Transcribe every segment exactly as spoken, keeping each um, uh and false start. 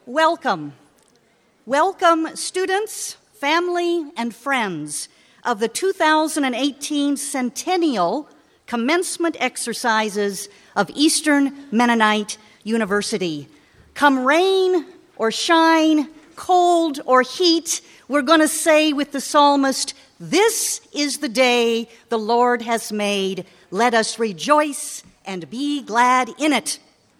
Welcome. Welcome, students, family, and friends of the two thousand eighteen Centennial Commencement Exercises of Eastern Mennonite University. Come rain or shine, cold or heat, we're going to say with the psalmist, "This is the day the Lord has made. Let us rejoice and be glad in it."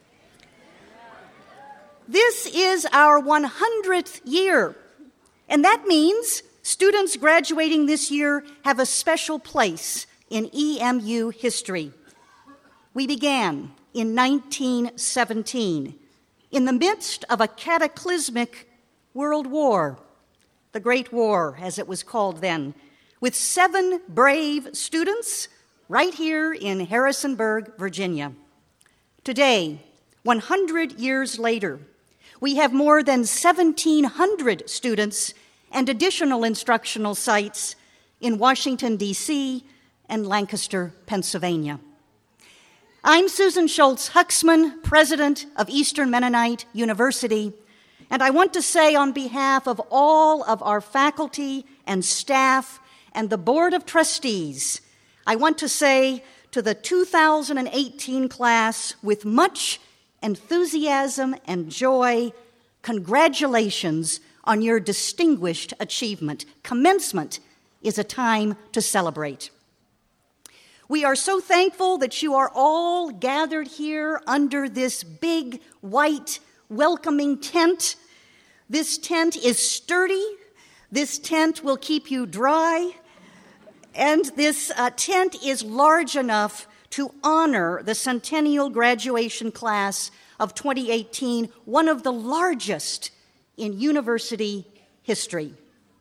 This is our one hundredth year, and that means students graduating this year have a special place in E M U history. We began in nineteen seventeen, in the midst of a cataclysmic world war, the Great War, as it was called then, with seven brave students right here in Harrisonburg, Virginia. Today, one hundred years later, we have more than seventeen hundred students and additional instructional sites in Washington, D C and Lancaster, Pennsylvania. I'm Susan Schultz Huxman, president of Eastern Mennonite University, and I want to say on behalf of all of our faculty and staff and the Board of Trustees, I want to say to the two thousand eighteen class with much enthusiasm and joy, congratulations on your distinguished achievement. Commencement is a time to celebrate. We are so thankful that you are all gathered here under this big, white, welcoming tent. This tent is sturdy. This tent will keep you dry. And this uh, tent is large enough to honor the centennial graduation class of twenty eighteen, one of the largest in university history.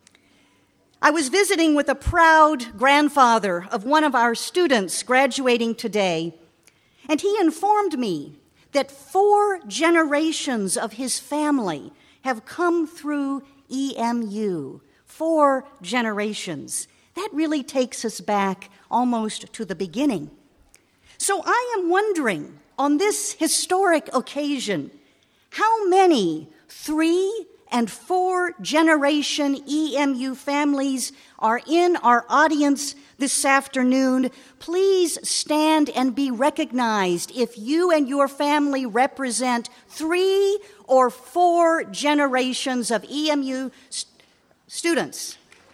I was visiting with a proud grandfather of one of our students graduating today, and he informed me that four generations of his family have come through E M U. Four generations. That really takes us back almost to the beginning. So I am wondering, on this historic occasion, how many three and four generation E M U families are in our audience this afternoon? Please stand and be recognized if you and your family represent three or four generations of E M U st- students.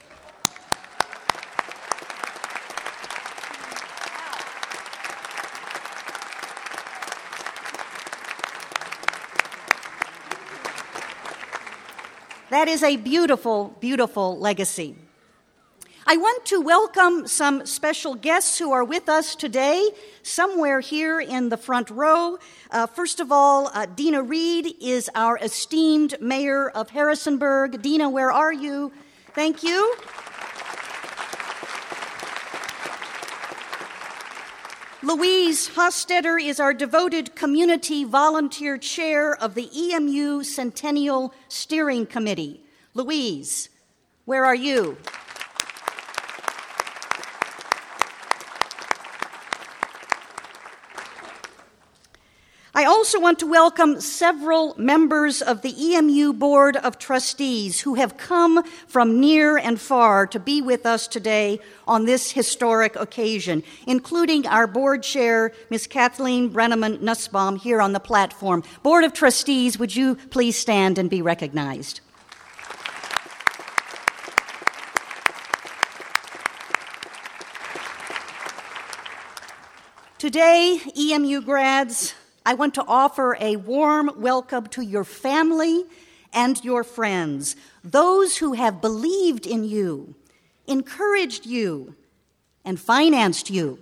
That is a beautiful, beautiful legacy. I want to welcome some special guests who are with us today, somewhere here in the front row. Uh, first of all, uh, Dina Reed is our esteemed mayor of Harrisonburg. Dina, where are you? Thank you. Louise Hostetter is our devoted community volunteer chair of the E M U Centennial Steering Committee. Louise, where are you? I also want to welcome several members of the E M U Board of Trustees who have come from near and far to be with us today on this historic occasion, including our board chair, Miz Kathleen Brenneman Nussbaum, here on the platform. Board of Trustees, would you please stand and be recognized? Today, E M U grads, I want to offer a warm welcome to your family and your friends, those who have believed in you, encouraged you, and financed you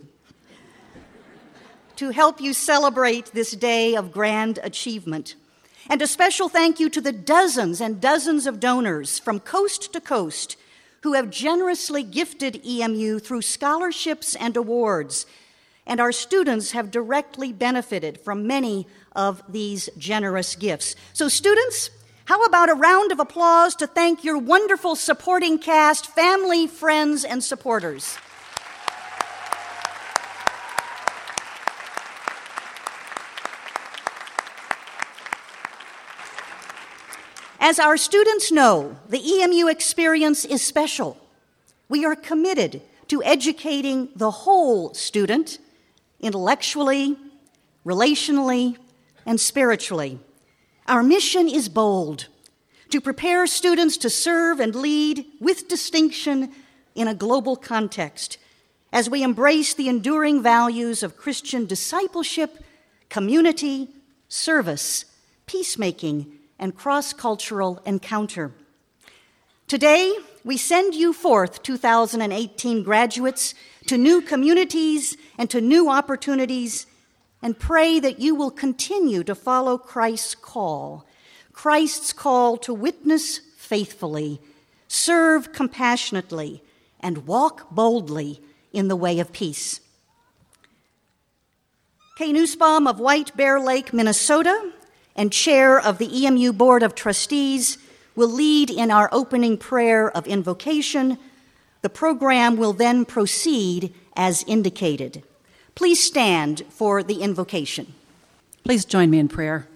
to help you celebrate this day of grand achievement. And a special thank you to the dozens and dozens of donors from coast to coast who have generously gifted E M U through scholarships and awards. And our students have directly benefited from many of these generous gifts. So students, how about a round of applause to thank your wonderful supporting cast, family, friends, and supporters. As our students know, the E M U experience is special. We are committed to educating the whole student intellectually, relationally, and spiritually. Our mission is bold: to prepare students to serve and lead with distinction in a global context as we embrace the enduring values of Christian discipleship, community, service, peacemaking, and cross-cultural encounter. Today, we send you forth, two thousand eighteen graduates, to new communities and to new opportunities, and pray that you will continue to follow Christ's call, Christ's call to witness faithfully, serve compassionately, and walk boldly in the way of peace. Kay Nussbaum of White Bear Lake, Minnesota, and chair of the E M U Board of Trustees, will lead in our opening prayer of invocation. The program will then proceed as indicated. Please stand for the invocation. Please join me in prayer.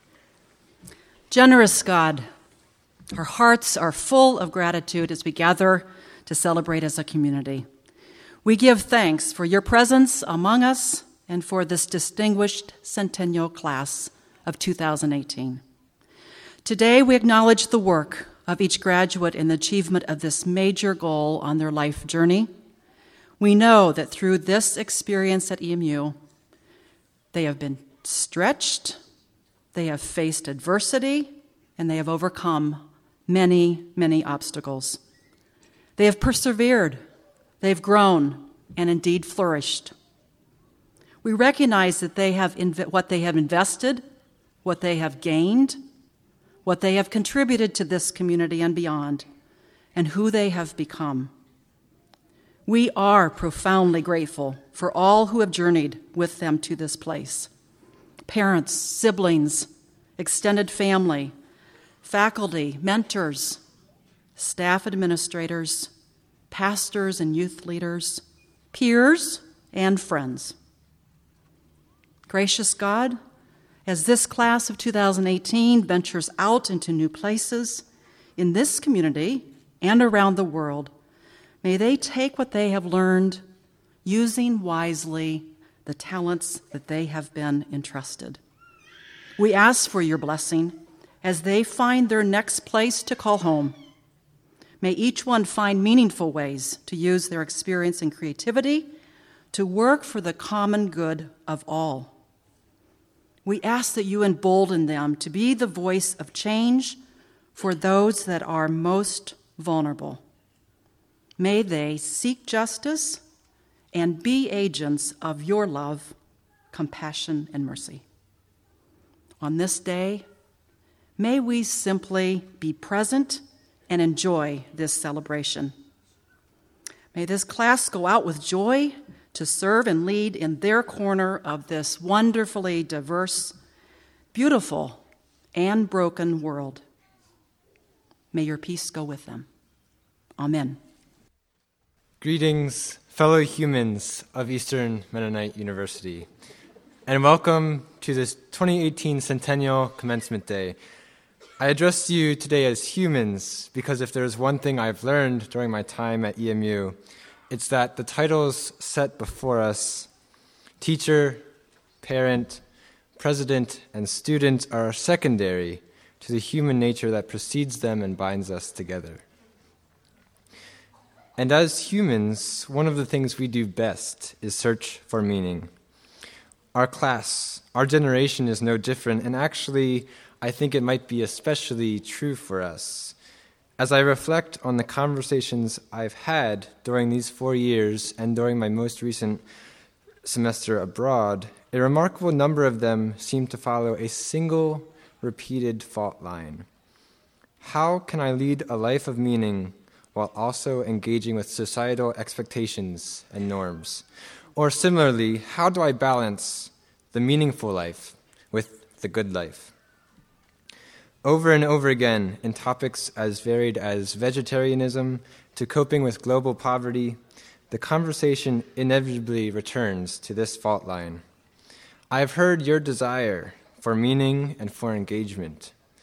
Generous God, our hearts are full of gratitude as we gather to celebrate as a community. We give thanks for your presence among us and for this distinguished centennial class of two thousand eighteen. Today, we acknowledge the work of each graduate in the achievement of this major goal on their life journey. We know that through this experience at E M U, they have been stretched, they have faced adversity, and they have overcome many, many obstacles. They have persevered, they've grown, and indeed flourished. We recognize that they have inv- what they have invested, what they have gained, what they have contributed to this community and beyond, and who they have become. We are profoundly grateful for all who have journeyed with them to this place. Parents, siblings, extended family, faculty, mentors, staff administrators, pastors and youth leaders, peers, and friends. Gracious God, as this class of two thousand eighteen ventures out into new places in this community and around the world, may they take what they have learned, using wisely the talents that they have been entrusted. We ask for your blessing as they find their next place to call home. May each one find meaningful ways to use their experience and creativity to work for the common good of all. We ask that you embolden them to be the voice of change for those that are most vulnerable. May they seek justice and be agents of your love, compassion, and mercy. On this day, may we simply be present and enjoy this celebration. May this class go out with joy to serve and lead in their corner of this wonderfully diverse, beautiful, and broken world. May your peace go with them. Amen. Greetings, fellow humans of Eastern Mennonite University, and welcome to this twenty eighteen Centennial Commencement Day. I address you today as humans because if there's one thing I've learned during my time at E M U, it's that the titles set before us, teacher, parent, president, and student, are secondary to the human nature that precedes them and binds us together. And as humans, one of the things we do best is search for meaning. Our class, our generation is no different, and actually, I think it might be especially true for us. As I reflect on the conversations I've had during these four years and during my most recent semester abroad, a remarkable number of them seem to follow a single repeated fault line. How can I lead a life of meaning while also engaging with societal expectations and norms? Or similarly, how do I balance the meaningful life with the good life? Over and over again, in topics as varied as vegetarianism to coping with global poverty, the conversation inevitably returns to this fault line. I have heard your desire for meaning and for engagement.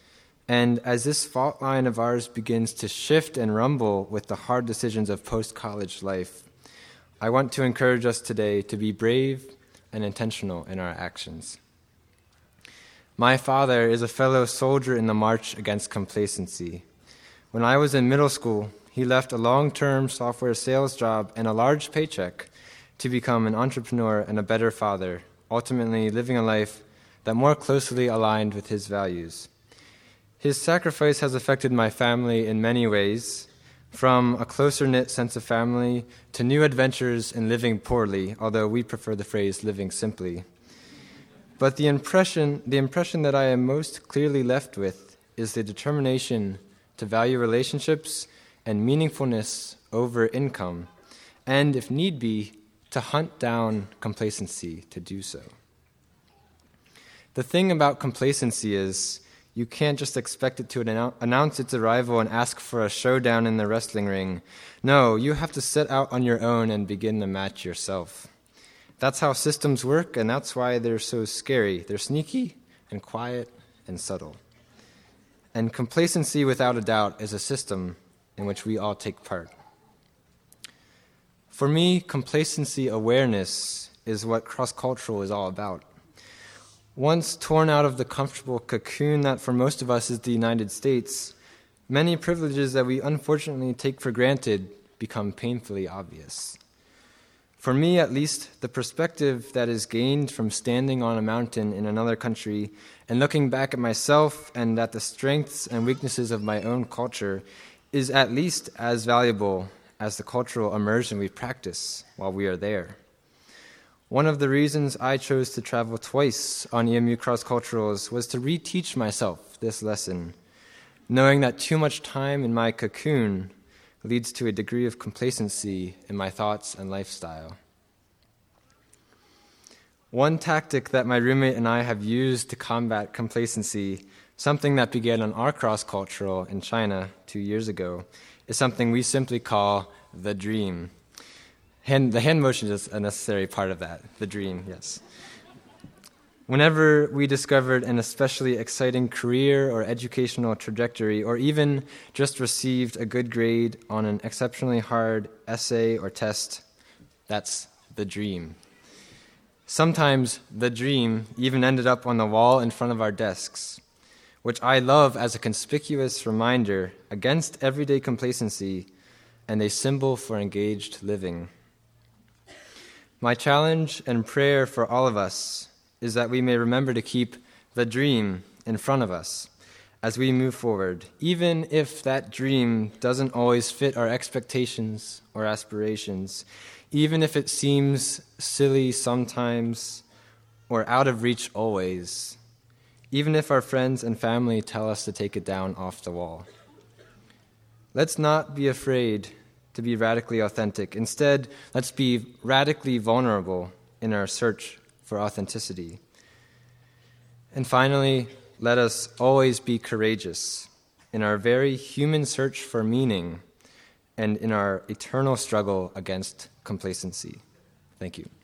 And as this fault line of ours begins to shift and rumble with the hard decisions of post-college life, I want to encourage us today to be brave and intentional in our actions. My father is a fellow soldier in the march against complacency. When I was in middle school, he left a long-term software sales job and a large paycheck to become an entrepreneur and a better father, ultimately living a life that more closely aligned with his values. His sacrifice has affected my family in many ways, from a closer-knit sense of family to new adventures in living poorly, although we prefer the phrase living simply. But the impression, the impression that I am most clearly left with is the determination to value relationships and meaningfulness over income, and, if need be, to hunt down complacency to do so. The thing about complacency is you can't just expect it to announce its arrival and ask for a showdown in the wrestling ring. No, you have to set out on your own and begin the match yourself. That's how systems work, and that's why they're so scary. They're sneaky and quiet and subtle. And complacency, without a doubt, is a system in which we all take part. For me, complacency awareness is what cross-cultural is all about. Once torn out of the comfortable cocoon that for most of us is the United States, many privileges that we unfortunately take for granted become painfully obvious. For me, at least, the perspective that is gained from standing on a mountain in another country and looking back at myself and at the strengths and weaknesses of my own culture is at least as valuable as the cultural immersion we practice while we are there. One of the reasons I chose to travel twice on E M U Cross Culturals was to reteach myself this lesson, knowing that too much time in my cocoon leads to a degree of complacency in my thoughts and lifestyle. One tactic that my roommate and I have used to combat complacency, something that began on our cross-cultural in China two years ago, is something we simply call the dream. Hand, the hand motion is a necessary part of that, the dream, yes. Whenever we discovered an especially exciting career or educational trajectory, or even just received a good grade on an exceptionally hard essay or test, that's the dream. Sometimes the dream even ended up on the wall in front of our desks, which I love as a conspicuous reminder against everyday complacency and a symbol for engaged living. My challenge and prayer for all of us is that we may remember to keep the dream in front of us as we move forward, even if that dream doesn't always fit our expectations or aspirations, even if it seems silly sometimes or out of reach always, even if our friends and family tell us to take it down off the wall. Let's not be afraid to be radically authentic. Instead, let's be radically vulnerable in our search for authenticity. And finally, let us always be courageous in our very human search for meaning and in our eternal struggle against complacency. Thank you.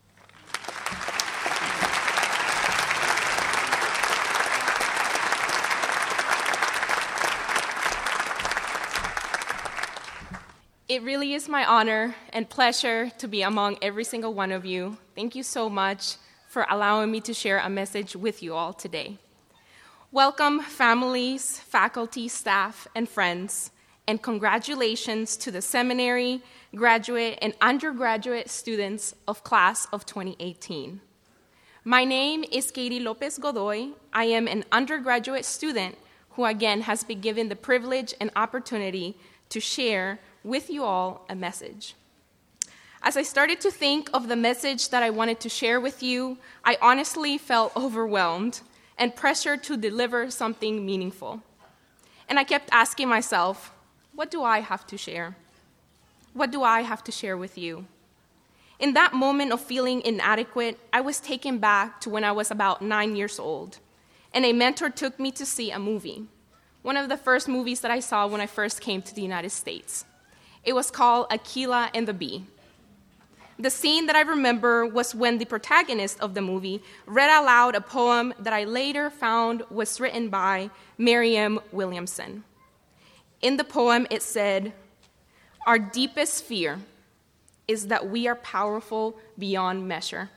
It really is my honor and pleasure to be among every single one of you. Thank you so much for allowing me to share a message with you all today. Welcome, families, faculty, staff, and friends, and congratulations to the seminary, graduate, and undergraduate students of class of twenty eighteen. My name is Katie Lopez Godoy. I am an undergraduate student who, again, has been given the privilege and opportunity to share with you all a message. As I started to think of the message that I wanted to share with you, I honestly felt overwhelmed and pressured to deliver something meaningful. And I kept asking myself, what do I have to share? What do I have to share with you? In that moment of feeling inadequate, I was taken back to when I was about nine years old, and a mentor took me to see a movie, one of the first movies that I saw when I first came to the United States. It was called Akeelah and the Bee. The scene that I remember was when the protagonist of the movie read aloud a poem that I later found was written by Marianne Williamson. In the poem, it said, "Our deepest fear is that we are powerful beyond measure.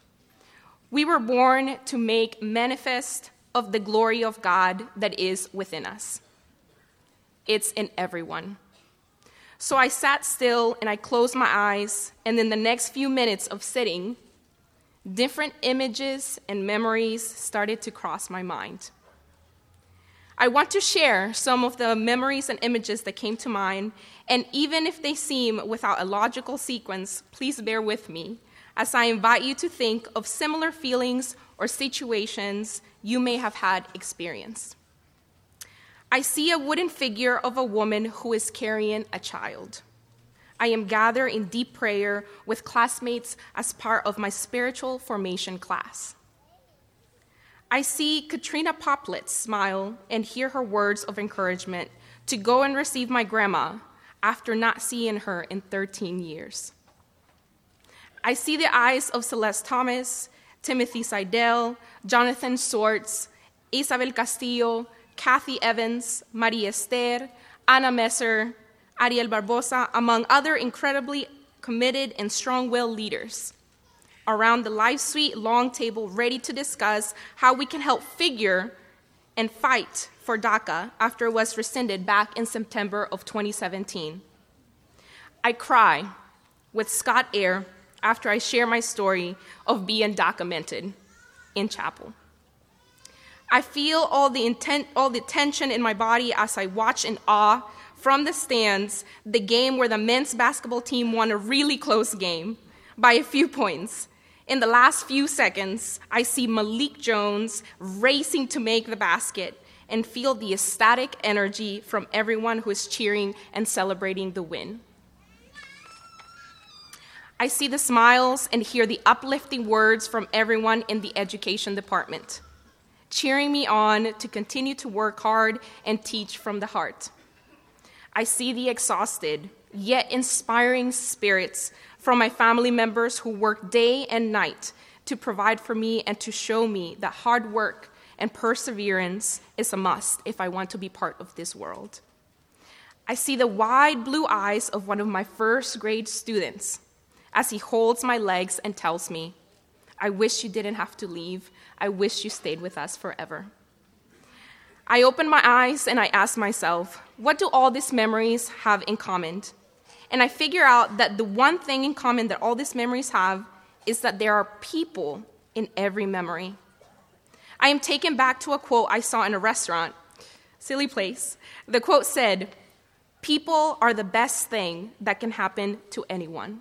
We were born to make manifest of the glory of God that is within us. It's in everyone." So I sat still and I closed my eyes, and in the next few minutes of sitting, different images and memories started to cross my mind. I want to share some of the memories and images that came to mind, and even if they seem without a logical sequence, please bear with me as I invite you to think of similar feelings or situations you may have had experienced. I see a wooden figure of a woman who is carrying a child. I am gathered in deep prayer with classmates as part of my spiritual formation class. I see Katrina Poplet smile and hear her words of encouragement to go and receive my grandma after not seeing her in thirteen years. I see the eyes of Celeste Thomas, Timothy Seidel, Jonathan Swartz, Isabel Castillo, Kathy Evans, Maria Esther, Ana Messer, Ariel Barbosa, among other incredibly committed and strong-willed leaders, around the Life Suite long table ready to discuss how we can help figure and fight for DACA after it was rescinded back in September of twenty seventeen. I cry with Scott Air after I share my story of being DACA-mented in chapel. I feel all the intent, all the tension in my body as I watch in awe from the stands the game where the men's basketball team won a really close game by a few points. In the last few seconds, I see Malik Jones racing to make the basket and feel the ecstatic energy from everyone who is cheering and celebrating the win. I see the smiles and hear the uplifting words from everyone in the education department, cheering me on to continue to work hard and teach from the heart. I see the exhausted, yet inspiring spirits from my family members who work day and night to provide for me and to show me that hard work and perseverance is a must if I want to be part of this world. I see the wide blue eyes of one of my first grade students as he holds my legs and tells me, "I wish you didn't have to leave. I wish you stayed with us forever." I open my eyes and I ask myself, what do all these memories have in common? And I figure out that the one thing in common that all these memories have is that there are people in every memory. I am taken back to a quote I saw in a restaurant, silly place. The quote said, "People are the best thing that can happen to anyone."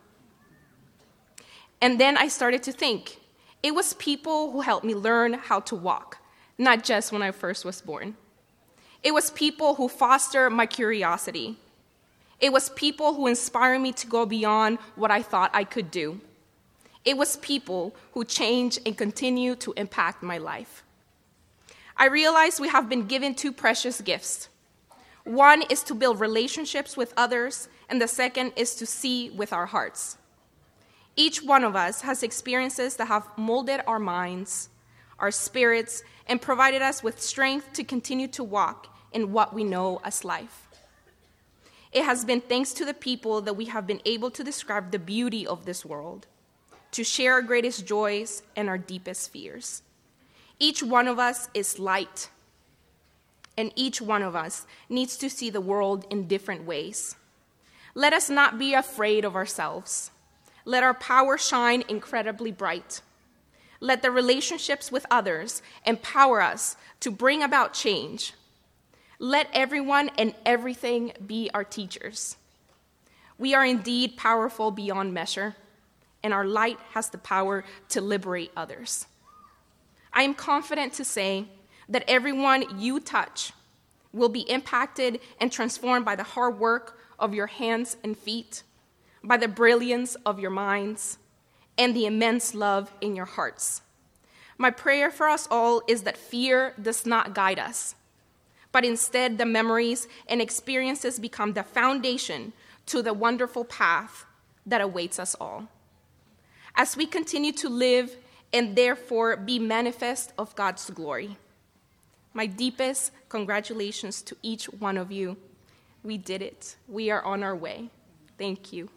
And then I started to think, it was people who helped me learn how to walk, not just when I first was born. It was people who fostered my curiosity. It was people who inspired me to go beyond what I thought I could do. It was people who changed and continue to impact my life. I realized we have been given two precious gifts. One is to build relationships with others, and the second is to see with our hearts. Each one of us has experiences that have molded our minds, our spirits, and provided us with strength to continue to walk in what we know as life. It has been thanks to the people that we have been able to describe the beauty of this world, to share our greatest joys and our deepest fears. Each one of us is light, and each one of us needs to see the world in different ways. Let us not be afraid of ourselves. Let our power shine incredibly bright. Let the relationships with others empower us to bring about change. Let everyone and everything be our teachers. We are indeed powerful beyond measure, and our light has the power to liberate others. I am confident to say that everyone you touch will be impacted and transformed by the hard work of your hands and feet, by the brilliance of your minds, and the immense love in your hearts. My prayer for us all is that fear does not guide us, but instead the memories and experiences become the foundation to the wonderful path that awaits us all. as we continue to live and therefore be manifest of God's glory. My deepest congratulations to each one of you. We did it. We are on our way. Thank you.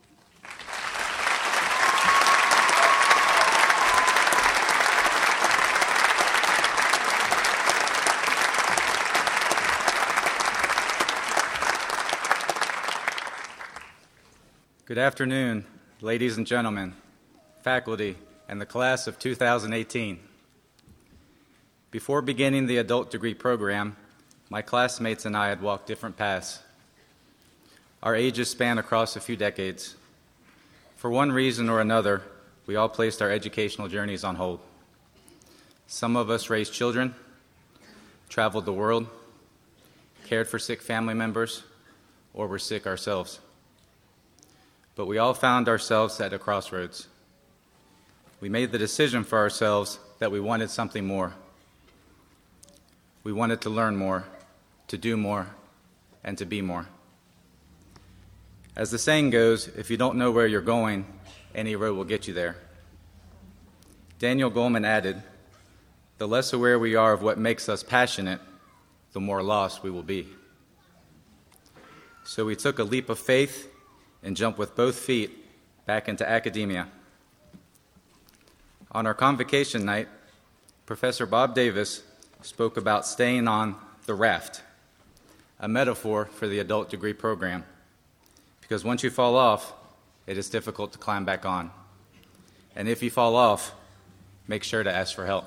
Good afternoon, ladies and gentlemen, faculty, and the class of two thousand eighteen. Before beginning the adult degree program, my classmates and I had walked different paths. Our ages span across a few decades. For one reason or another, we all placed our educational journeys on hold. Some of us raised children, traveled the world, cared for sick family members, or were sick ourselves. But we all found ourselves at a crossroads. We made the decision for ourselves that we wanted something more. We wanted to learn more, to do more, and to be more. As the saying goes, if you don't know where you're going, any road will get you there. Daniel Goleman added, "The less aware we are of what makes us passionate, the more lost we will be." So we took a leap of faith and jumped with both feet back into academia. On our convocation night, Professor Bob Davis spoke about staying on the raft, a metaphor for the adult degree program, because once you fall off, it is difficult to climb back on. And if you fall off, make sure to ask for help.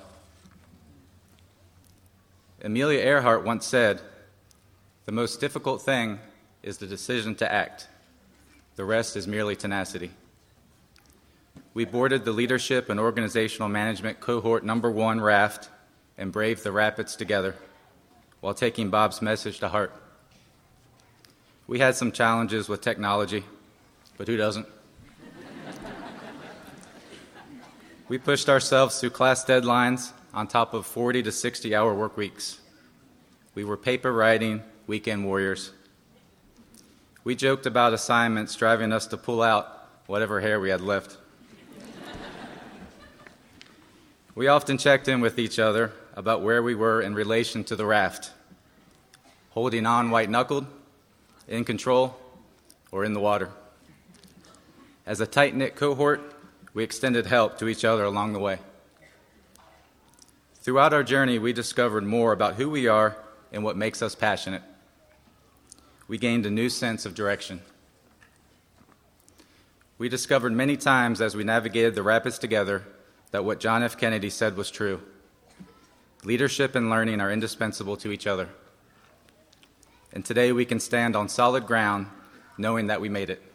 Amelia Earhart once said, "The most difficult thing is the decision to act. The rest is merely tenacity." We boarded the leadership and organizational management cohort number one raft and braved the rapids together while taking Bob's message to heart. We had some challenges with technology, but who doesn't? We pushed ourselves through class deadlines on top of forty to sixty hour work weeks. We were paper writing weekend warriors. We joked about assignments driving us to pull out whatever hair we had left. We often checked in with each other about where we were in relation to the raft, holding on white-knuckled, in control, or in the water. As a tight-knit cohort, we extended help to each other along the way. Throughout our journey, we discovered more about who we are and what makes us passionate. We gained a new sense of direction. We discovered many times as we navigated the rapids together that what John F. Kennedy said was true. Leadership and learning are indispensable to each other. And today we can stand on solid ground knowing that we made it.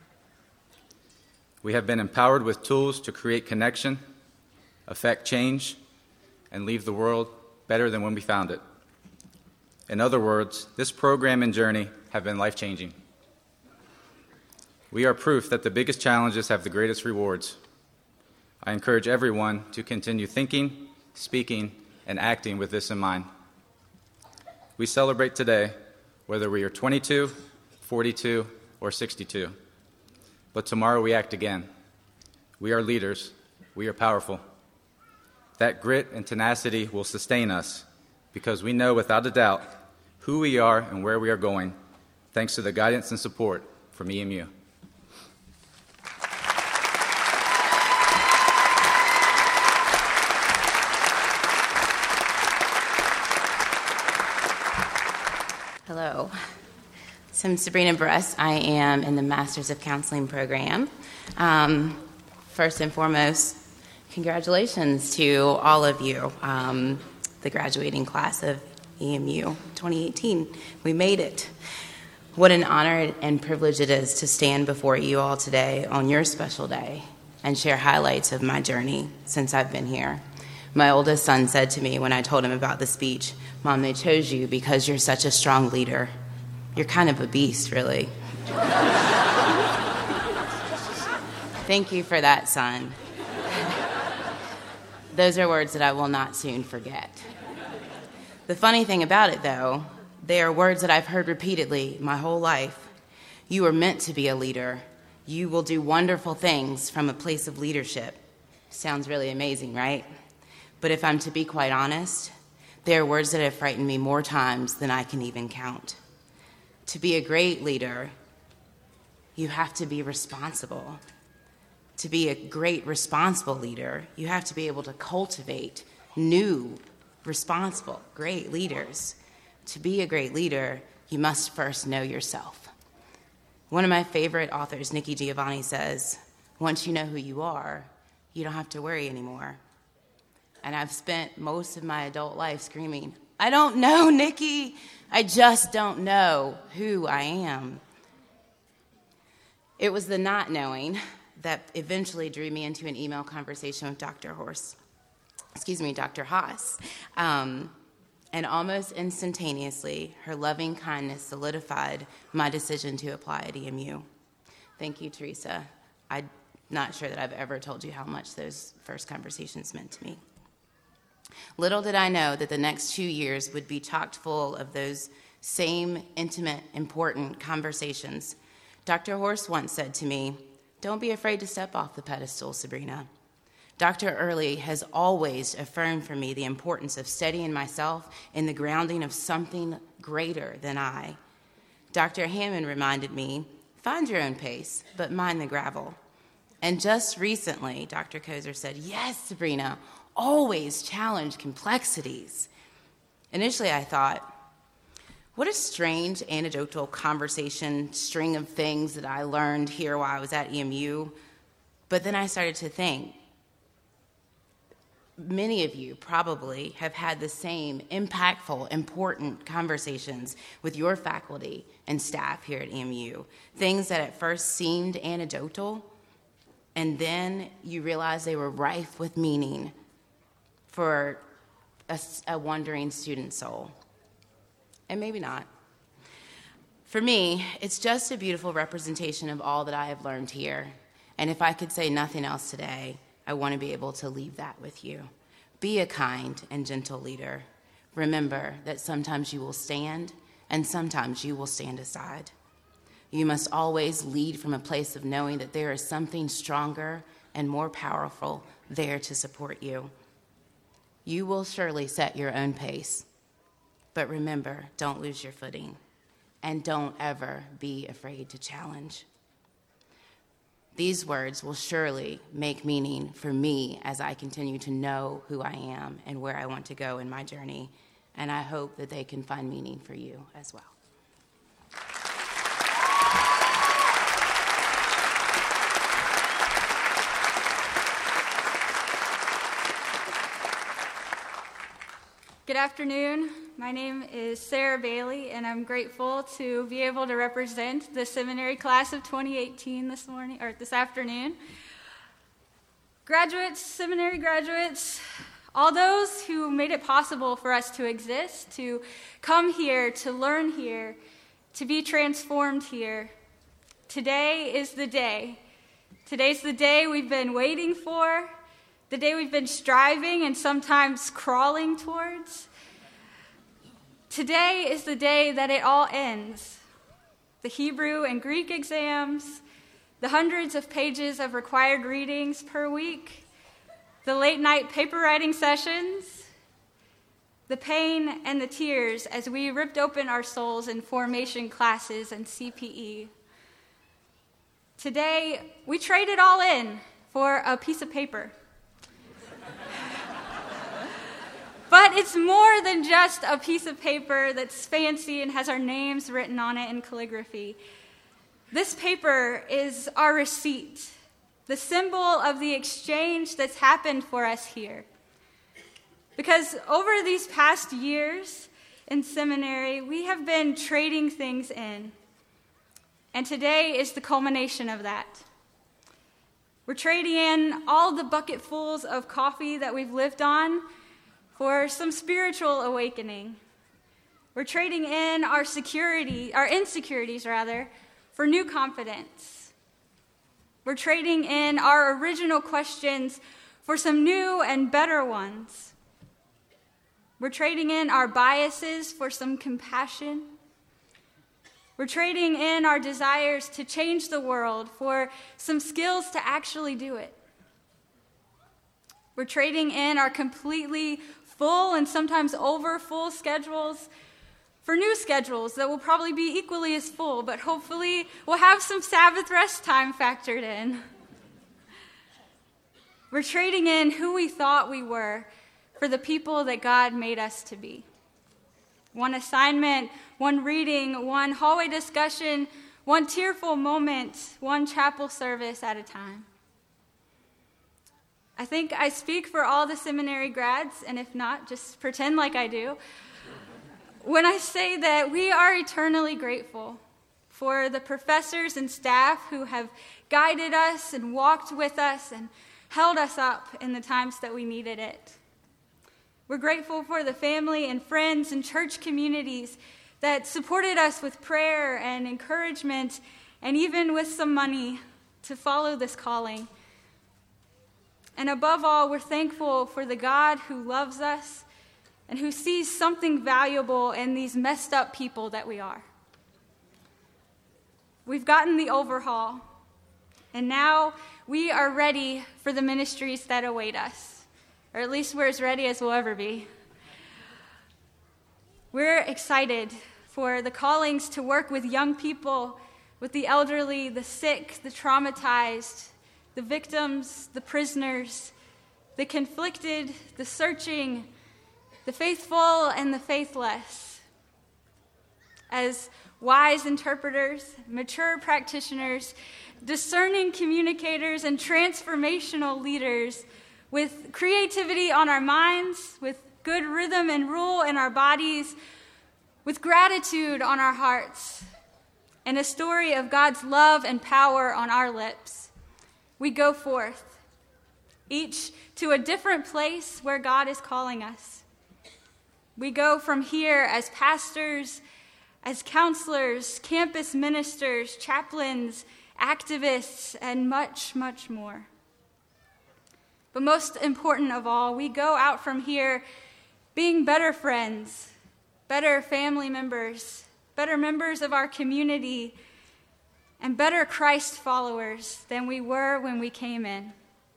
We have been empowered with tools to create connection, affect change, and leave the world better than when we found it. In other words, this program and journey have been life-changing. We are proof that the biggest challenges have the greatest rewards. I encourage everyone to continue thinking, speaking, and acting with this in mind. We celebrate today, whether we are twenty-two, forty-two, or sixty-two. But tomorrow we act again. We are leaders. We are powerful. That grit and tenacity will sustain us because we know without a doubt who we are and where we are going, thanks to the guidance and support from E M U. Hello. So I'm Sabrina Bress. I am in the Masters of Counseling program. Um, first and foremost, congratulations to all of you, um, the graduating class of E M U twenty eighteen. We made it. What an honor and privilege it is to stand before you all today on your special day and share highlights of my journey since I've been here. My oldest son said to me when I told him about the speech, "Mom, they chose you because you're such a strong leader. You're kind of a beast, really." Thank you for that, son. Those are words that I will not soon forget. The funny thing about it, though, they are words that I've heard repeatedly my whole life. You are meant to be a leader. You will do wonderful things from a place of leadership. Sounds really amazing, right? But if I'm to be quite honest, there are words that have frightened me more times than I can even count. To be a great leader, you have to be responsible. To be a great responsible leader, you have to be able to cultivate new, responsible, great leaders. To be a great leader, you must first know yourself. One of my favorite authors, Nikki Giovanni, says, once you know who you are, you don't have to worry anymore. And I've spent most of my adult life screaming, I don't know, Nikki. I just don't know who I am. It was the not knowing that eventually drew me into an email conversation with Doctor Horst, excuse me, Doctor Haas. Um, and almost instantaneously, her loving kindness solidified my decision to apply at E M U. Thank you, Teresa. I'm not sure that I've ever told you how much those first conversations meant to me. Little did I know that the next two years would be chock full of those same intimate, important conversations. Doctor Horst once said to me, don't be afraid to step off the pedestal, Sabrina. Doctor Early has always affirmed for me the importance of steadying myself in the grounding of something greater than I. Doctor Hammond reminded me, find your own pace, but mind the gravel. And just recently, Doctor Kozer said, yes, Sabrina, always challenge complexities. Initially, I thought, what a strange anecdotal conversation, string of things that I learned here while I was at E M U. But then I started to think, many of you probably have had the same impactful, important conversations with your faculty and staff here at E M U. Things that at first seemed anecdotal, and then you realize they were rife with meaning for a, a wandering student soul. And maybe not. For me, it's just a beautiful representation of all that I have learned here. And if I could say nothing else today, I want to be able to leave that with you. Be a kind and gentle leader. Remember that sometimes you will stand and sometimes you will stand aside. You must always lead from a place of knowing that there is something stronger and more powerful there to support you. You will surely set your own pace. But remember, don't lose your footing, and don't ever be afraid to challenge. These words will surely make meaning for me as I continue to know who I am and where I want to go in my journey, and I hope that they can find meaning for you as well. Good afternoon. My name is Sarah Bailey, and I'm grateful to be able to represent the seminary class of twenty eighteen this morning, or this afternoon. Graduates, seminary graduates, all those who made it possible for us to exist, to come here, to learn here, to be transformed here. Today is the day. Today's the day we've been waiting for, the day we've been striving and sometimes crawling towards. Today is the day that it all ends. The Hebrew and Greek exams, the hundreds of pages of required readings per week, the late-night paper writing sessions, the pain and the tears as we ripped open our souls in formation classes and C P E. Today, we trade it all in for a piece of paper. But it's more than just a piece of paper that's fancy and has our names written on it in calligraphy. This paper is our receipt, the symbol of the exchange that's happened for us here. Because over these past years in seminary, we have been trading things in. And today is the culmination of that. We're trading in all the bucketfuls of coffee that we've lived on for some spiritual awakening. We're trading in our security, our insecurities rather, for new confidence. We're trading in our original questions for some new and better ones. We're trading in our biases for some compassion. We're trading in our desires to change the world for some skills to actually do it. We're trading in our completely full and sometimes over full schedules for new schedules that will probably be equally as full, but hopefully we'll have some Sabbath rest time factored in. We're trading in who we thought we were for the people that God made us to be. One assignment, one reading, one hallway discussion, one tearful moment, one chapel service at a time. I think I speak for all the seminary grads, and if not, just pretend like I do, when I say that we are eternally grateful for the professors and staff who have guided us and walked with us and held us up in the times that we needed it. We're grateful for the family and friends and church communities that supported us with prayer and encouragement and even with some money to follow this calling. And above all, we're thankful for the God who loves us and who sees something valuable in these messed up people that we are. We've gotten the overhaul, and now we are ready for the ministries that await us, or at least we're as ready as we'll ever be. We're excited for the callings to work with young people, with the elderly, the sick, the traumatized, the victims, the prisoners, the conflicted, the searching, the faithful, and the faithless. As wise interpreters, mature practitioners, discerning communicators, and transformational leaders with creativity on our minds, with good rhythm and rule in our bodies, with gratitude on our hearts, and a story of God's love and power on our lips. We go forth, each to a different place where God is calling us. We go from here as pastors, as counselors, campus ministers, chaplains, activists, and much, much more. But most important of all, we go out from here being better friends, better family members, better members of our community, and better Christ followers than we were when we came in.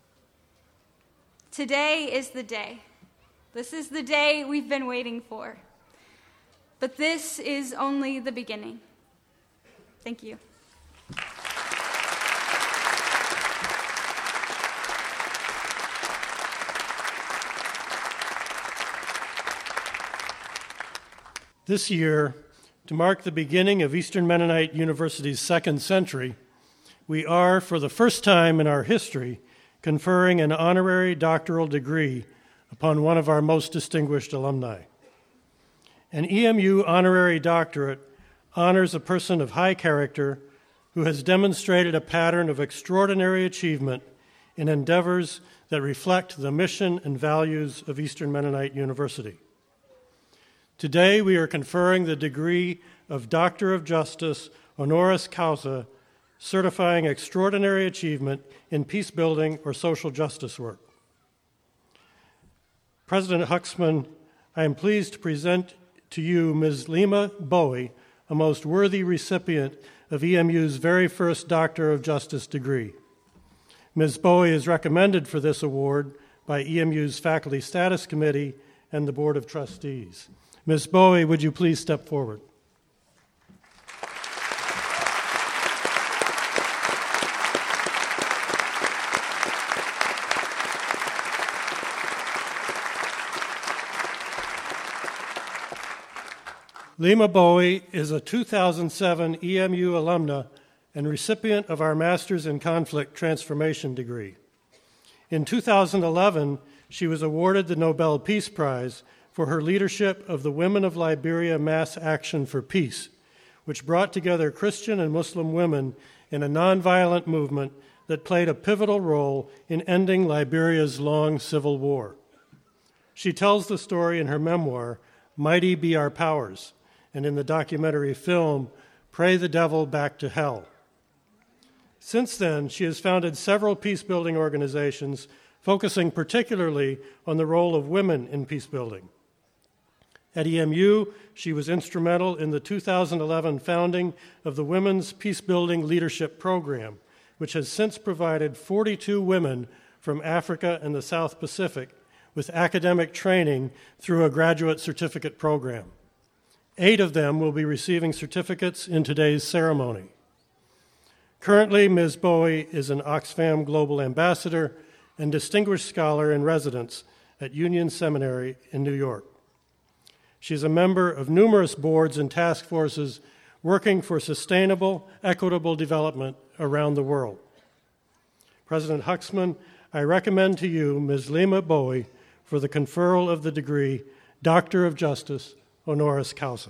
Today is the day. This is the day we've been waiting for. But this is only the beginning. Thank you. This year, to mark the beginning of Eastern Mennonite University's second century, we are, for the first time in our history, conferring an honorary doctoral degree upon one of our most distinguished alumni. An E M U honorary doctorate honors a person of high character who has demonstrated a pattern of extraordinary achievement in endeavors that reflect the mission and values of Eastern Mennonite University. Today, we are conferring the degree of Doctor of Justice honoris causa, certifying extraordinary achievement in peace-building or social justice work. President Huxman, I am pleased to present to you Miz Lima Bowie, a most worthy recipient of E M U's very first Doctor of Justice degree. Miz Bowie is recommended for this award by E M U's Faculty Status Committee and the Board of Trustees. Miz Bowie, would you please step forward? Lima Bowie is a two thousand seven E M U alumna and recipient of our Master's in Conflict Transformation degree. In two thousand eleven, she was awarded the Nobel Peace Prize for her leadership of the Women of Liberia Mass Action for Peace, which brought together Christian and Muslim women in a nonviolent movement that played a pivotal role in ending Liberia's long civil war. She tells the story in her memoir, Mighty Be Our Powers, and in the documentary film, Pray the Devil Back to Hell. Since then, she has founded several peace-building organizations focusing particularly on the role of women in peace-building. At E M U, she was instrumental in the two thousand eleven founding of the Women's Peacebuilding Leadership Program, which has since provided forty-two women from Africa and the South Pacific with academic training through a graduate certificate program. Eight of them will be receiving certificates in today's ceremony. Currently, Miz Bowie is an Oxfam Global Ambassador and Distinguished Scholar in Residence at Union Seminary in New York. She's a member of numerous boards and task forces working for sustainable, equitable development around the world. President Huxman, I recommend to you Miz Lema Bowie for the conferral of the degree Doctor of Justice, honoris causa.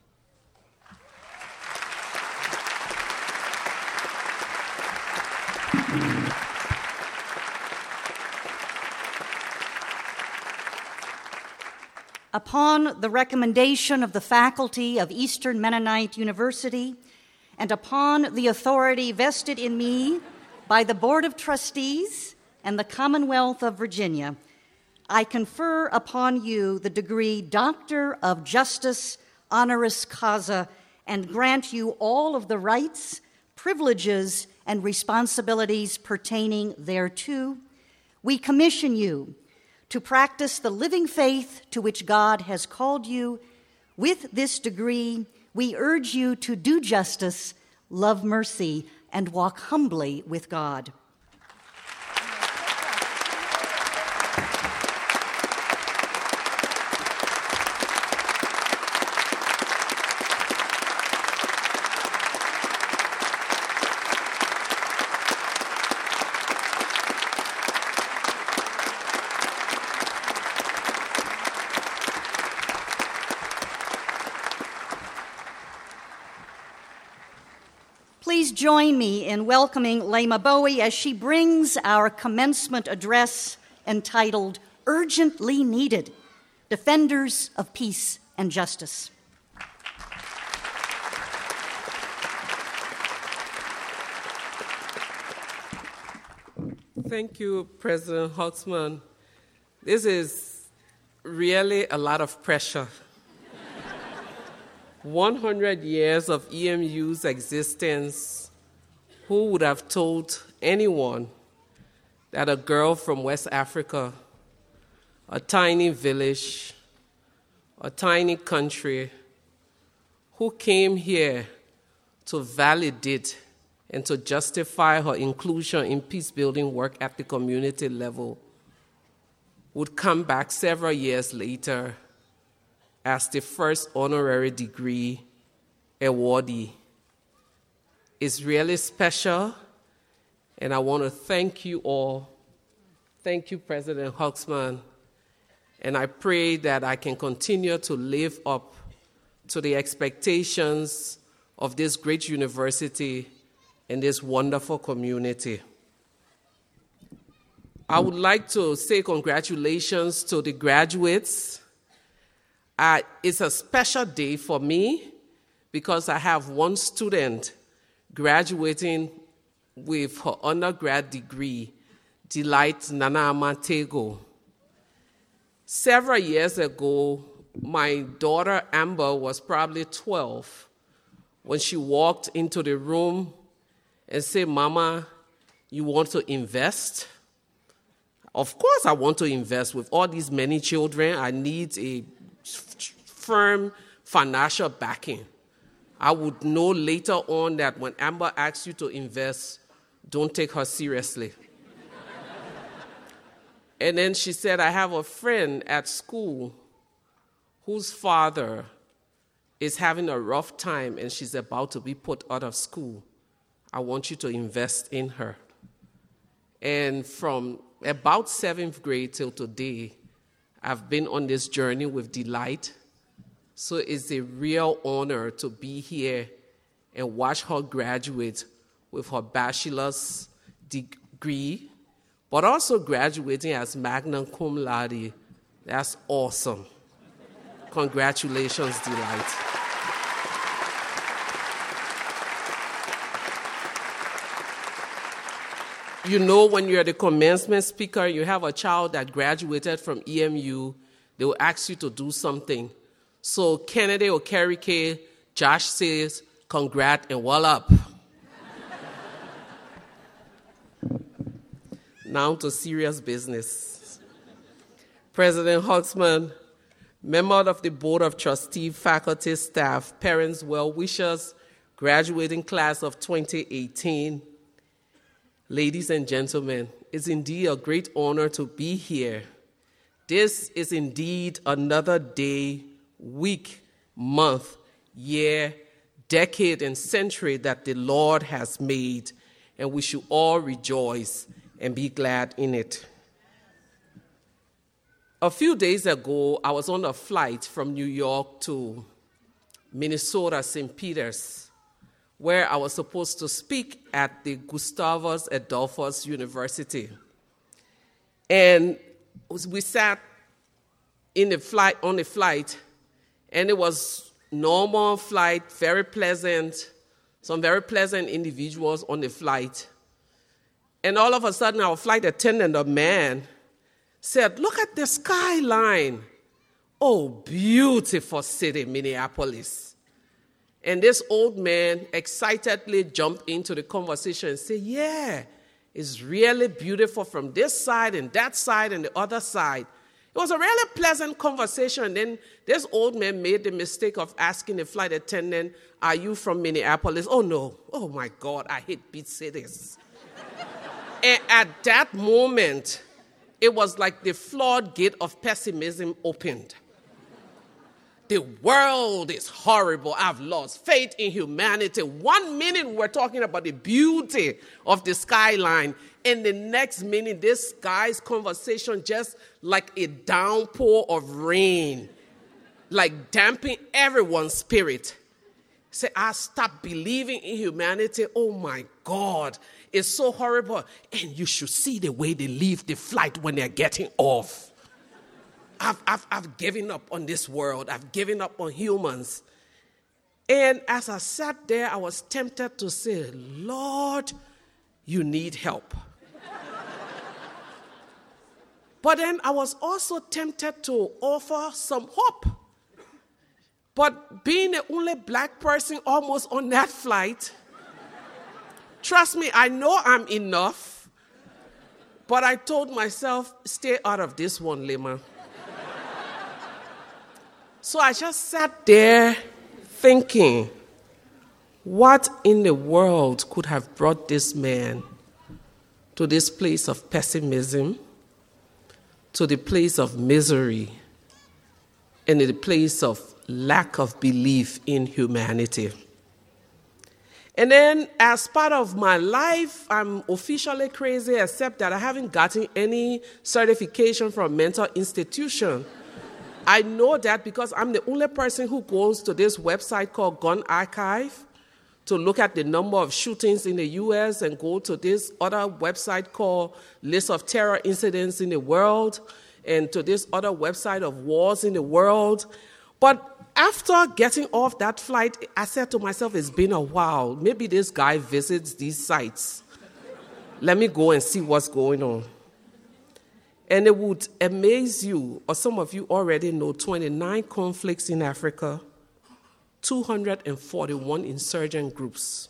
Upon the recommendation of the faculty of Eastern Mennonite University, and upon the authority vested in me by the Board of Trustees and the Commonwealth of Virginia, I confer upon you the degree Doctor of Justice, honoris causa, and grant you all of the rights, privileges, and responsibilities pertaining thereto. We commission you to practice the living faith to which God has called you. With this degree, we urge you to do justice, love mercy, and walk humbly with God. Please join me in welcoming Lema Bowie as she brings our commencement address entitled Urgently Needed, Defenders of Peace and Justice. Thank you, President Huxman. This is really a lot of pressure. one hundred years of E M U's existence, who would have told anyone that a girl from West Africa, a tiny village, a tiny country, who came here to validate and to justify her inclusion in peace-building work at the community level, would come back several years later as the first honorary degree awardee. It's really special, and I want to thank you all. Thank you, President Huxman, and I pray that I can continue to live up to the expectations of this great university and this wonderful community. I would like to say congratulations to the graduates. Uh, it's a special day for me because I have one student graduating with her undergrad degree, Delight Nana Amatego. Several years ago, my daughter Amber was probably twelve when she walked into the room and said, "Mama, you want to invest?" Of course I want to invest. With all these many children, I need a firm financial backing. I would know later on that when Amber asks you to invest, don't take her seriously. And then she said, I have a friend at school whose father is having a rough time and she's about to be put out of school. I want you to invest in her. And from about seventh grade till today, I've been on this journey with Delight. So it's a real honor to be here and watch her graduate with her bachelor's degree, but also graduating as magna cum laude. That's awesome. Congratulations, Delight. You know, when you're the commencement speaker, you have a child that graduated from E M U, they will ask you to do something. So Kennedy Okereke, Josh says, congrats and well up. Now to serious business. President Hoxman, member of the Board of Trustees, faculty, staff, parents, well-wishers, graduating class of twenty eighteen, ladies and gentlemen, it's indeed a great honor to be here. This is indeed another day, week, month, year, decade, and century that the Lord has made, and we should all rejoice and be glad in it. A few days ago, I was on a flight from New York to Minnesota, Saint Peter's, where I was supposed to speak at the Gustavus Adolphus University. And we sat in the flight, on the flight, and it was normal flight, very pleasant, some very pleasant individuals on the flight. And all of a sudden, our flight attendant, a man, said, "Look at the skyline. Oh, beautiful city, Minneapolis." And this old man excitedly jumped into the conversation and said, "Yeah, it's really beautiful from this side and that side and the other side." It was a really pleasant conversation. And then this old man made the mistake of asking the flight attendant, "Are you from Minneapolis?" "Oh, no. Oh, my God, I hate big cities." And at that moment, it was like the floodgate of pessimism opened. The world is horrible. I've lost faith in humanity. One minute we're talking about the beauty of the skyline, and the next minute this guy's conversation just like a downpour of rain, like damping everyone's spirit. Say, I stopped believing in humanity. Oh my God, it's so horrible. And you should see the way they leave the flight when they're getting off. I've, I've, I've given up on this world. I've given up on humans. And as I sat there, I was tempted to say, Lord, you need help. But then I was also tempted to offer some hope. But being the only black person almost on that flight, trust me, I know I'm enough. But I told myself, stay out of this one, Lima. So I just sat there thinking, what in the world could have brought this man to this place of pessimism, to the place of misery, and to the place of lack of belief in humanity? And then as part of my life, I'm officially crazy, except that I haven't gotten any certification from a mental institution. I know that because I'm the only person who goes to this website called Gun Archive to look at the number of shootings in the U S and go to this other website called List of Terror Incidents in the World and to this other website of wars in the world. But after getting off that flight, I said to myself, it's been a while. Maybe this guy visits these sites. Let me go and see what's going on. And it would amaze you, or some of you already know, twenty-nine conflicts in Africa, two hundred forty-one insurgent groups,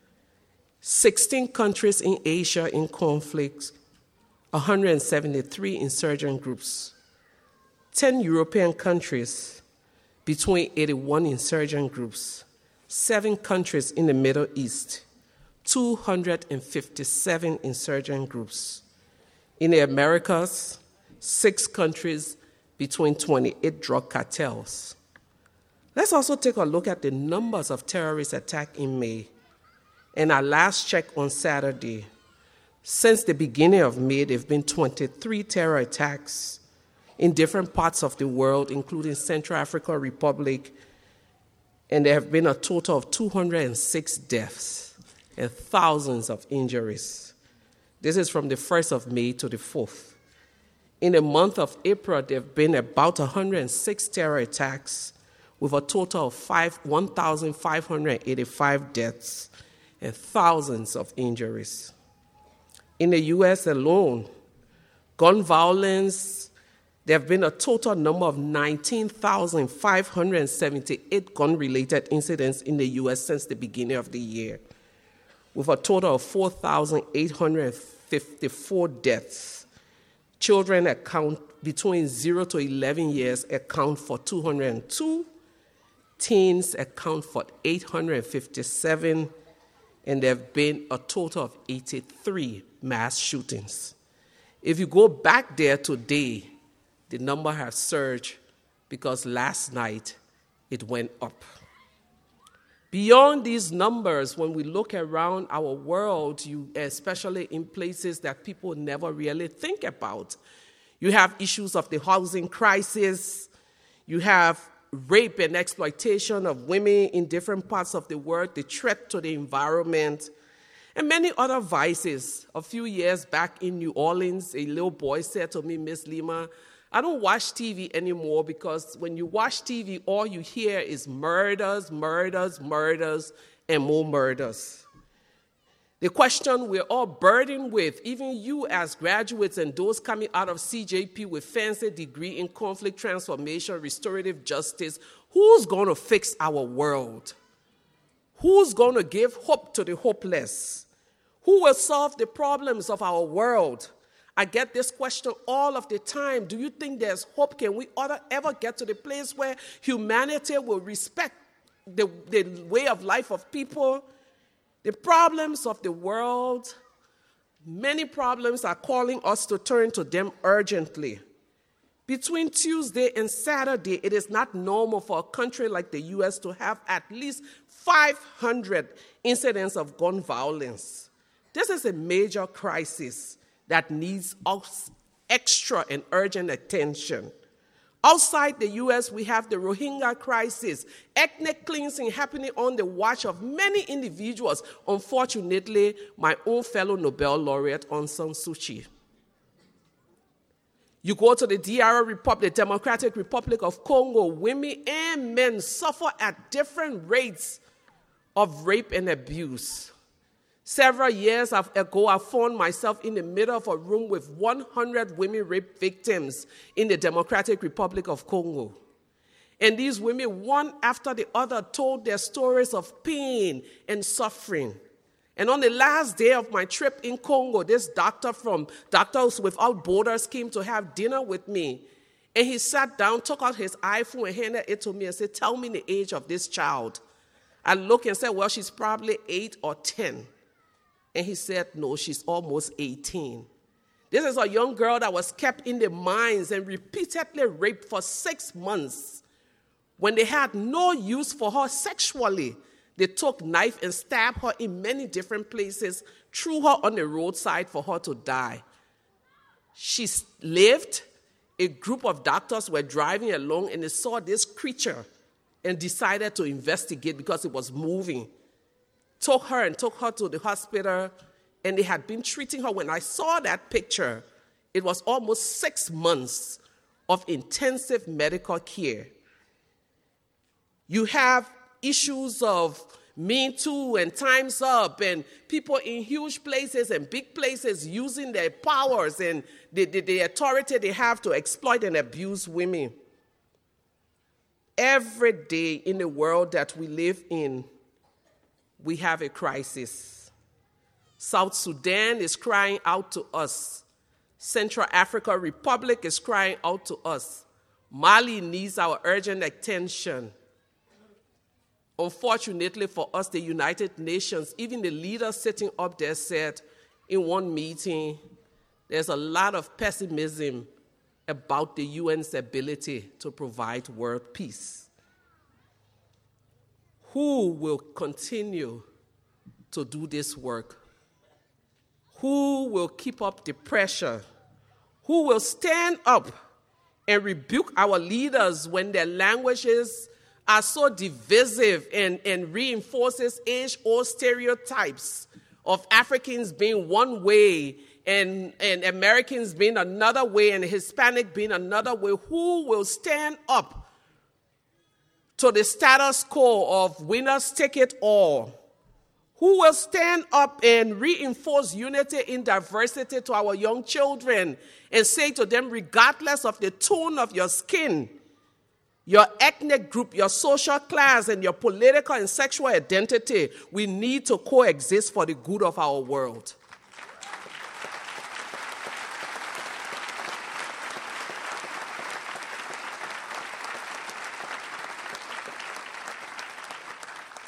sixteen countries in Asia in conflicts, one hundred seventy-three insurgent groups, ten European countries, between eighty-one insurgent groups, seven countries in the Middle East, two hundred fifty-seven insurgent groups. In the Americas, six countries between twenty-eight drug cartels. Let's also take a look at the numbers of terrorist attacks in May. And our last check on Saturday, since the beginning of May, there have been twenty-three terror attacks in different parts of the world, including Central African Republic, and there have been a total of two hundred six deaths and thousands of injuries. This is from the first of May to the fourth. In the month of April, there have been about one hundred six terror attacks with a total of one thousand five hundred eighty-five deaths and thousands of injuries. In the U S alone, gun violence, there have been a total number of nineteen thousand five hundred seventy-eight gun-related incidents in the U S since the beginning of the year, with a total of four thousand eight hundred fifty-four deaths. Children account between zero to eleven years account for two hundred two. Teens account for eight hundred fifty-seven. And there have been a total of eighty-three mass shootings. If you go back there today, the number has surged because last night it went up. Beyond these numbers, when we look around our world, you, especially in places that people never really think about, you have issues of the housing crisis, you have rape and exploitation of women in different parts of the world, the threat to the environment, and many other vices. A few years back in New Orleans, a little boy said to me, Miss Lima, I don't watch T V anymore because when you watch T V, all you hear is murders, murders, murders, and more murders. The question we're all burdened with, even you as graduates and those coming out of C J P with fancy degree in conflict transformation, restorative justice, who's going to fix our world? Who's going to give hope to the hopeless? Who will solve the problems of our world? I get this question all of the time. Do you think there's hope? Can we ever get to the place where humanity will respect the, the way of life of people? The problems of the world, many problems are calling us to turn to them urgently. Between Tuesday and Saturday, it is not normal for a country like the U S to have at least five hundred incidents of gun violence. This is a major crisis that needs extra and urgent attention. Outside the U S, we have the Rohingya crisis, ethnic cleansing happening on the watch of many individuals. Unfortunately, my own fellow Nobel laureate, Aung San Suu Kyi. You go to the D R Republic, the Democratic Republic of Congo, women and men suffer at different rates of rape and abuse. Several years ago, I found myself in the middle of a room with one hundred women rape victims in the Democratic Republic of Congo. And these women, one after the other, told their stories of pain and suffering. And on the last day of my trip in Congo, this doctor from Doctors Without Borders came to have dinner with me. And he sat down, took out his iPhone and handed it to me and said, tell me the age of this child. I looked and said, well, she's probably eight or ten. And he said, no, she's almost eighteen. This is a young girl that was kept in the mines and repeatedly raped for six months. When they had no use for her sexually, they took knife and stabbed her in many different places, threw her on the roadside for her to die. She lived. A group of doctors were driving along and they saw this creature and decided to investigate because it was moving. Took her and took her to the hospital, and they had been treating her. When I saw that picture, it was almost six months of intensive medical care. You have issues of Me Too and Time's Up and people in huge places and big places using their powers and the, the, the authority they have to exploit and abuse women. Every day in the world that we live in, we have a crisis. South Sudan is crying out to us. Central African Republic is crying out to us. Mali needs our urgent attention. Unfortunately for us, the United Nations, even the leaders sitting up there said in one meeting, there's a lot of pessimism about the U N's ability to provide world peace. Who will continue to do this work? Who will keep up the pressure? Who will stand up and rebuke our leaders when their languages are so divisive and, and reinforces age-old stereotypes of Africans being one way and, and Americans being another way and Hispanic being another way? Who will stand up to the status quo of winners take it all? Who will stand up and reinforce unity in diversity to our young children and say to them, regardless of the tone of your skin, your ethnic group, your social class, and your political and sexual identity, we need to coexist for the good of our world?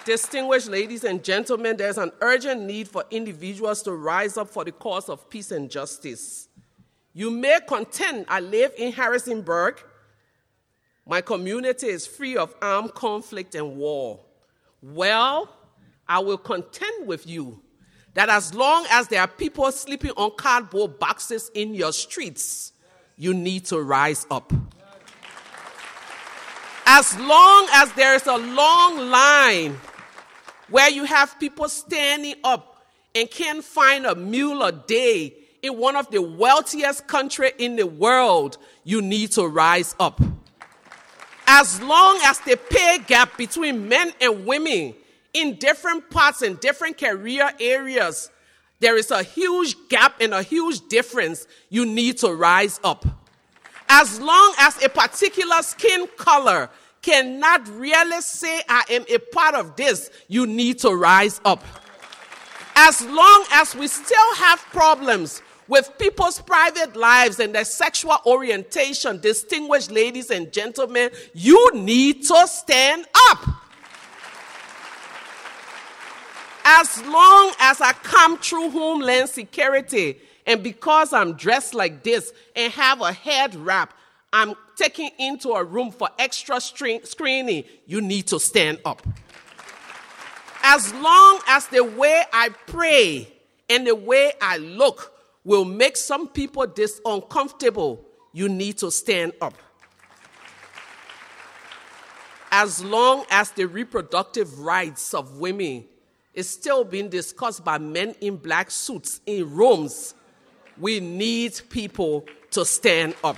Distinguished ladies and gentlemen, there's an urgent need for individuals to rise up for the cause of peace and justice. You may contend I live in Harrisonburg. My community is free of armed conflict and war. Well, I will contend with you that as long as there are people sleeping on cardboard boxes in your streets, you need to rise up. As long as there is a long line where you have people standing up and can't find a meal a day in one of the wealthiest countries in the world, you need to rise up. As long as the pay gap between men and women in different parts and different career areas, there is a huge gap and a huge difference, you need to rise up. As long as a particular skin color cannot really say, I am a part of this, you need to rise up. As long as we still have problems with people's private lives and their sexual orientation, distinguished ladies and gentlemen, you need to stand up. As long as I come through Homeland Security, and because I'm dressed like this and have a head wrap, I'm taken into a room for extra screening, you need to stand up. As long as the way I pray and the way I look will make some people this uncomfortable, you need to stand up. As long as the reproductive rights of women is still being discussed by men in black suits in rooms, we need people to stand up.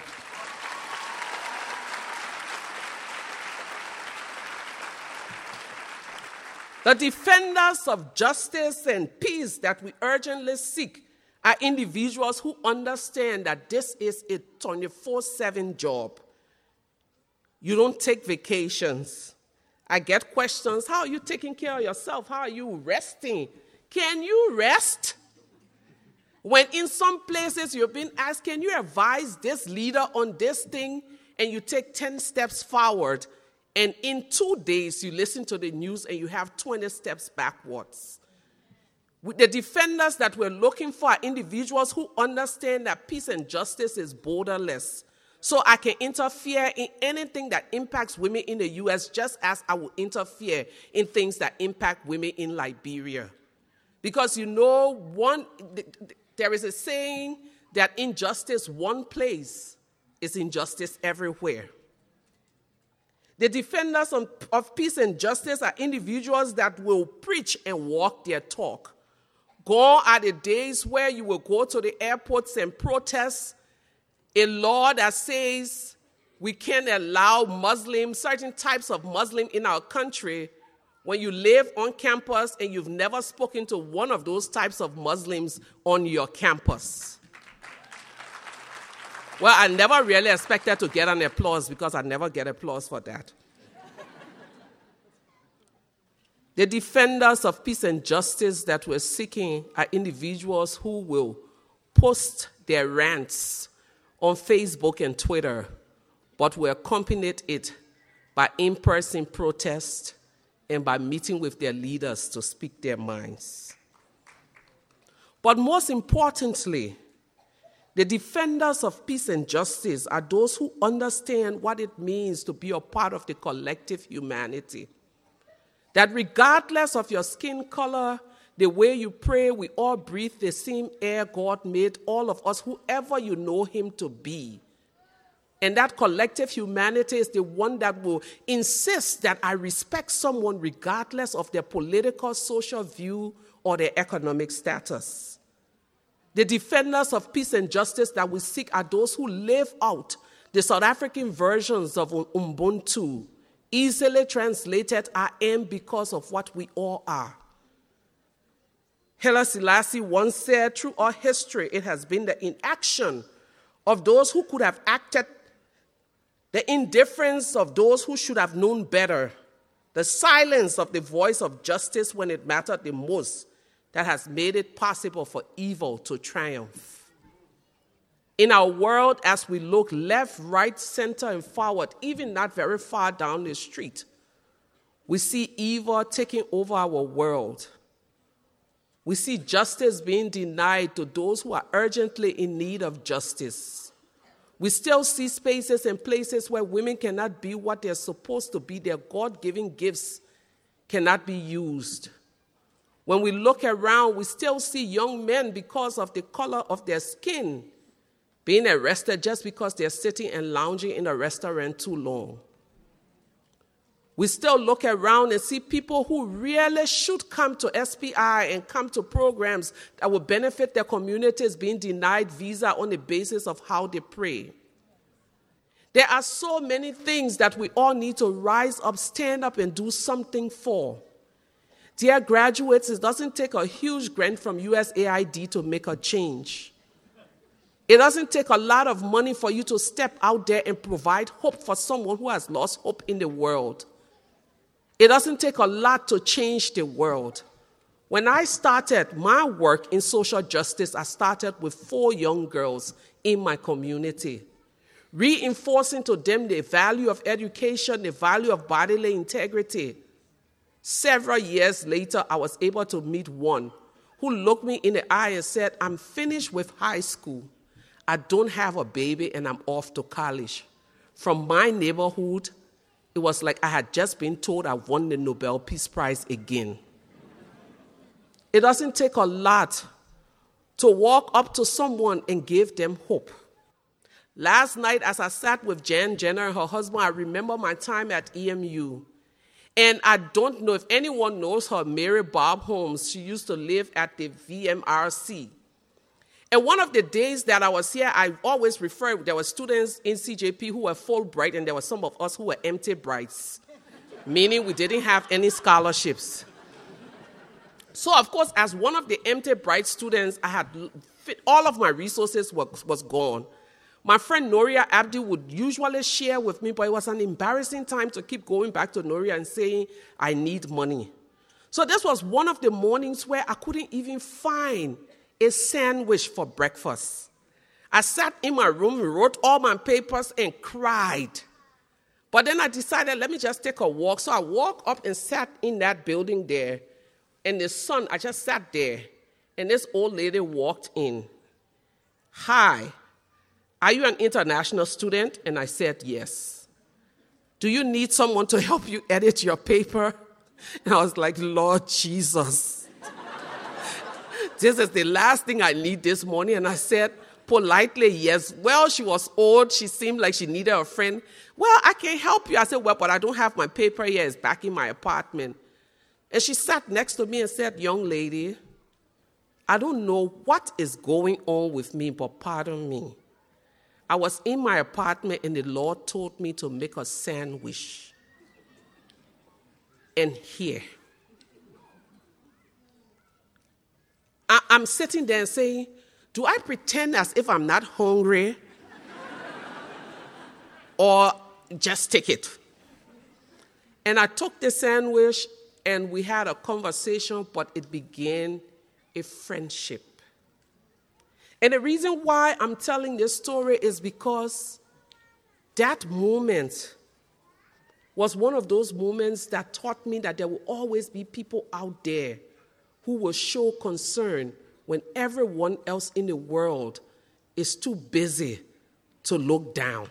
The defenders of justice and peace that we urgently seek are individuals who understand that this is a twenty-four seven job. You don't take vacations. I get questions, how are you taking care of yourself? How are you resting? Can you rest? When in some places you're being asked, can you advise this leader on this thing? And you take ten steps forward, and in two days you listen to the news and you have twenty steps backwards. With the defenders that we're looking for are individuals who understand that peace and justice is borderless. So I can interfere in anything that impacts women in the U S just as I will interfere in things that impact women in Liberia. Because you know, one, there is a saying that injustice one place is injustice everywhere. The defenders of peace and justice are individuals that will preach and walk their talk. Gone are the days where you will go to the airports and protest a law that says we can't allow Muslims, certain types of Muslims in our country, when you live on campus and you've never spoken to one of those types of Muslims on your campus. Well, I never really expected to get an applause because I never get applause for that. The defenders of peace and justice that we're seeking are individuals who will post their rants on Facebook and Twitter, but will accompany it by in-person protest and by meeting with their leaders to speak their minds. But most importantly, the defenders of peace and justice are those who understand what it means to be a part of the collective humanity. That regardless of your skin color, the way you pray, we all breathe the same air God made all of us, whoever you know him to be. And that collective humanity is the one that will insist that I respect someone regardless of their political, social view, or their economic status. The defenders of peace and justice that we seek are those who live out the South African versions of Ubuntu, easily translated, I am because of what we all are. Haile Selassie once said, through our history, it has been the inaction of those who could have acted, the indifference of those who should have known better, the silence of the voice of justice when it mattered the most, that has made it possible for evil to triumph. In our world, as we look left, right, center, and forward, even not very far down the street, We see evil taking over our world. We see justice being denied to those who are urgently in need of justice. We still see spaces and places where women cannot be what they're supposed to be. Their God-given gifts cannot be used. When we look around, we still see young men, because of the color of their skin, being arrested just because they're sitting and lounging in a restaurant too long. We still look around and see people who really should come to S P I and come to programs that will benefit their communities being denied visa on the basis of how they pray. There are so many things that we all need to rise up, stand up, and do something for. Dear graduates, it doesn't take a huge grant from U S A I D to make a change. It doesn't take a lot of money for you to step out there and provide hope for someone who has lost hope in the world. It doesn't take a lot to change the world. When I started my work in social justice, I started with four young girls in my community, reinforcing to them the value of education, the value of bodily integrity. Several years later, I was able to meet one who looked me in the eye and said, I'm finished with high school. I don't have a baby, and I'm off to college. From my neighborhood, it was like I had just been told I won the Nobel Peace Prize again. It doesn't take a lot to walk up to someone and give them hope. Last night, as I sat with Jan Jenner and her husband, I remember my time at E M U. And I don't know if anyone knows her, Mary Bob Holmes. She used to live at the V M R C. And one of the days that I was here, I always refer, there were students in C J P who were Fulbright, and there were some of us who were empty brights, meaning we didn't have any scholarships. So, of course, as one of the empty bright students, I had fit, all of my resources was, was gone. My friend Noria Abdi would usually share with me, but it was an embarrassing time to keep going back to Noria and saying, I need money. So this was one of the mornings where I couldn't even find a sandwich for breakfast. I sat in my room, wrote all my papers, and cried. But then I decided, let me just take a walk. So I walked up and sat in that building there. And the sun, I just sat there. And this old lady walked in. Hi, are you an international student? And I said, yes. Do you need someone to help you edit your paper? And I was like, Lord Jesus. This is the last thing I need this morning. And I said politely, yes. Well, she was old. She seemed like she needed a friend. Well, I can help you. I said, well, but I don't have my paper here. It's back in my apartment. And she sat next to me and said, young lady, I don't know what is going on with me, but pardon me. I was in my apartment and the Lord told me to make a sandwich. And here, I, I'm sitting there and saying, do I pretend as if I'm not hungry? Or just take it? And I took the sandwich and we had a conversation, but it began a friendship. And the reason why I'm telling this story is because that moment was one of those moments that taught me that there will always be people out there who will show concern when everyone else in the world is too busy to look down.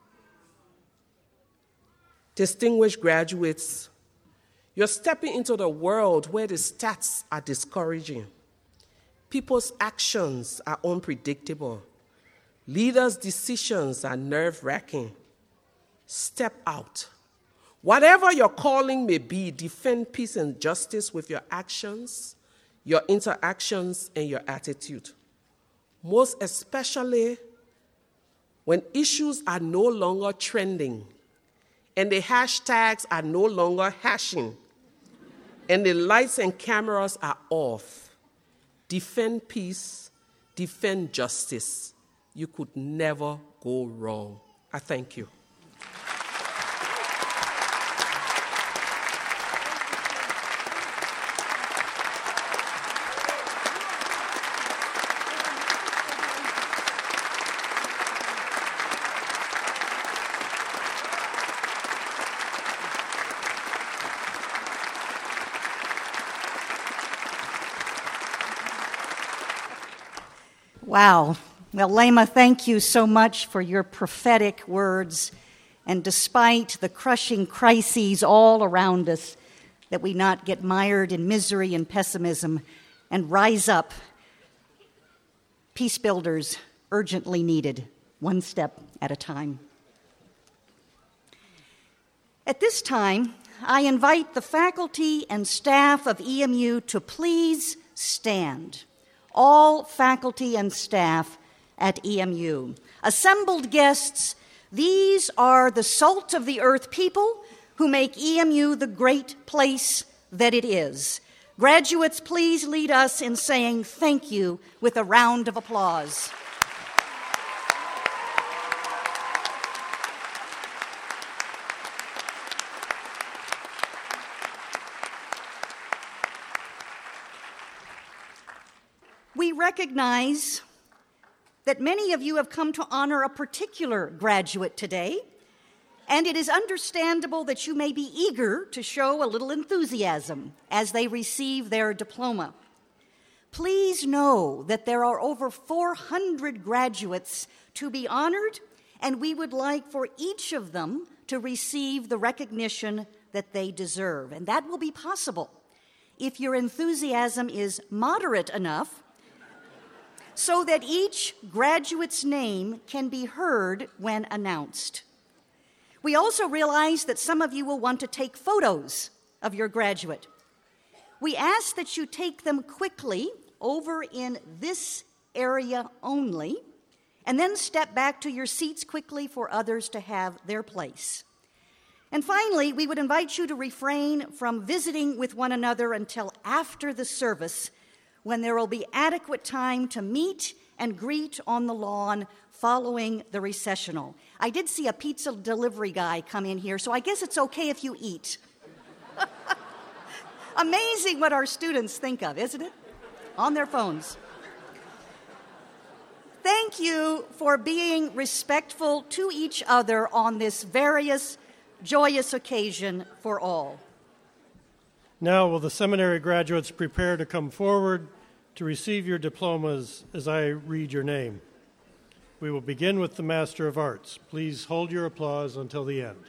Distinguished graduates, you're stepping into the world where the stats are discouraging. People's actions are unpredictable. Leaders' decisions are nerve-wracking. Step out. Whatever your calling may be, defend peace and justice with your actions, your interactions, and your attitude. Most especially when issues are no longer trending and the hashtags are no longer hashing and the lights and cameras are off. Defend peace, defend justice. You could never go wrong. I thank you. Wow. Well, Lema, thank you so much for your prophetic words. And despite the crushing crises all around us, that we not get mired in misery and pessimism and rise up, peace builders urgently needed, one step at a time. At this time, I invite the faculty and staff of E M U to please stand. All faculty and staff at E M U. Assembled guests, these are the salt of the earth people who make E M U the great place that it is. Graduates, please lead us in saying thank you with a round of applause. We recognize that many of you have come to honor a particular graduate today, and it is understandable that you may be eager to show a little enthusiasm as they receive their diploma. Please know that there are over four hundred graduates to be honored, and we would like for each of them to receive the recognition that they deserve. And that will be possible if your enthusiasm is moderate enough so that each graduate's name can be heard when announced. We also realize that some of you will want to take photos of your graduate. We ask that you take them quickly over in this area only, and then step back to your seats quickly for others to have their place. And finally, we would invite you to refrain from visiting with one another until after the service, when there will be adequate time to meet and greet on the lawn following the recessional. I did see a pizza delivery guy come in here, so I guess it's okay if you eat. Amazing what our students think of, isn't it? On their phones. Thank you for being respectful to each other on this various, joyous occasion for all. Now will the seminary graduates prepare to come forward to receive your diplomas as I read your name. We will begin with the Master of Arts. Please hold your applause until the end.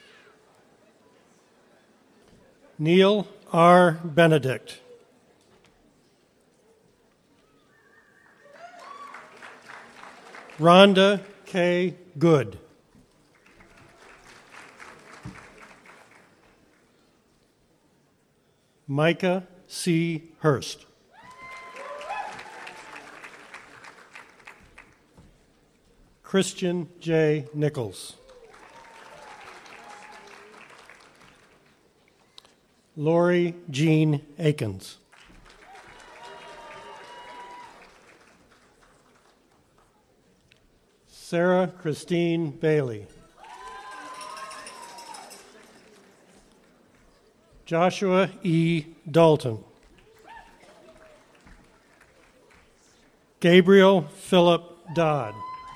Neil R. Benedict. Rhonda K. Good. Micah C. Hurst. Christian J. Nichols. Lori Jean Akins. Sarah Christine Bailey. Joshua E. Dalton. Gabriel Philip Dodd.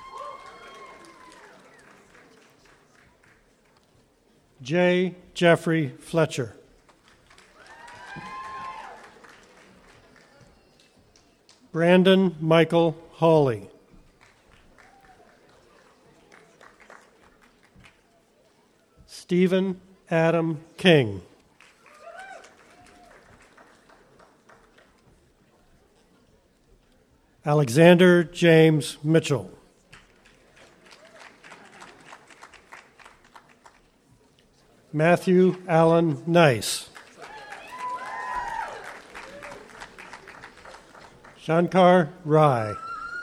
J. Jeffrey Fletcher. Brandon Michael Hawley. Stephen Adam King. Alexander James Mitchell. Matthew Allen Nice. Shankar Rai.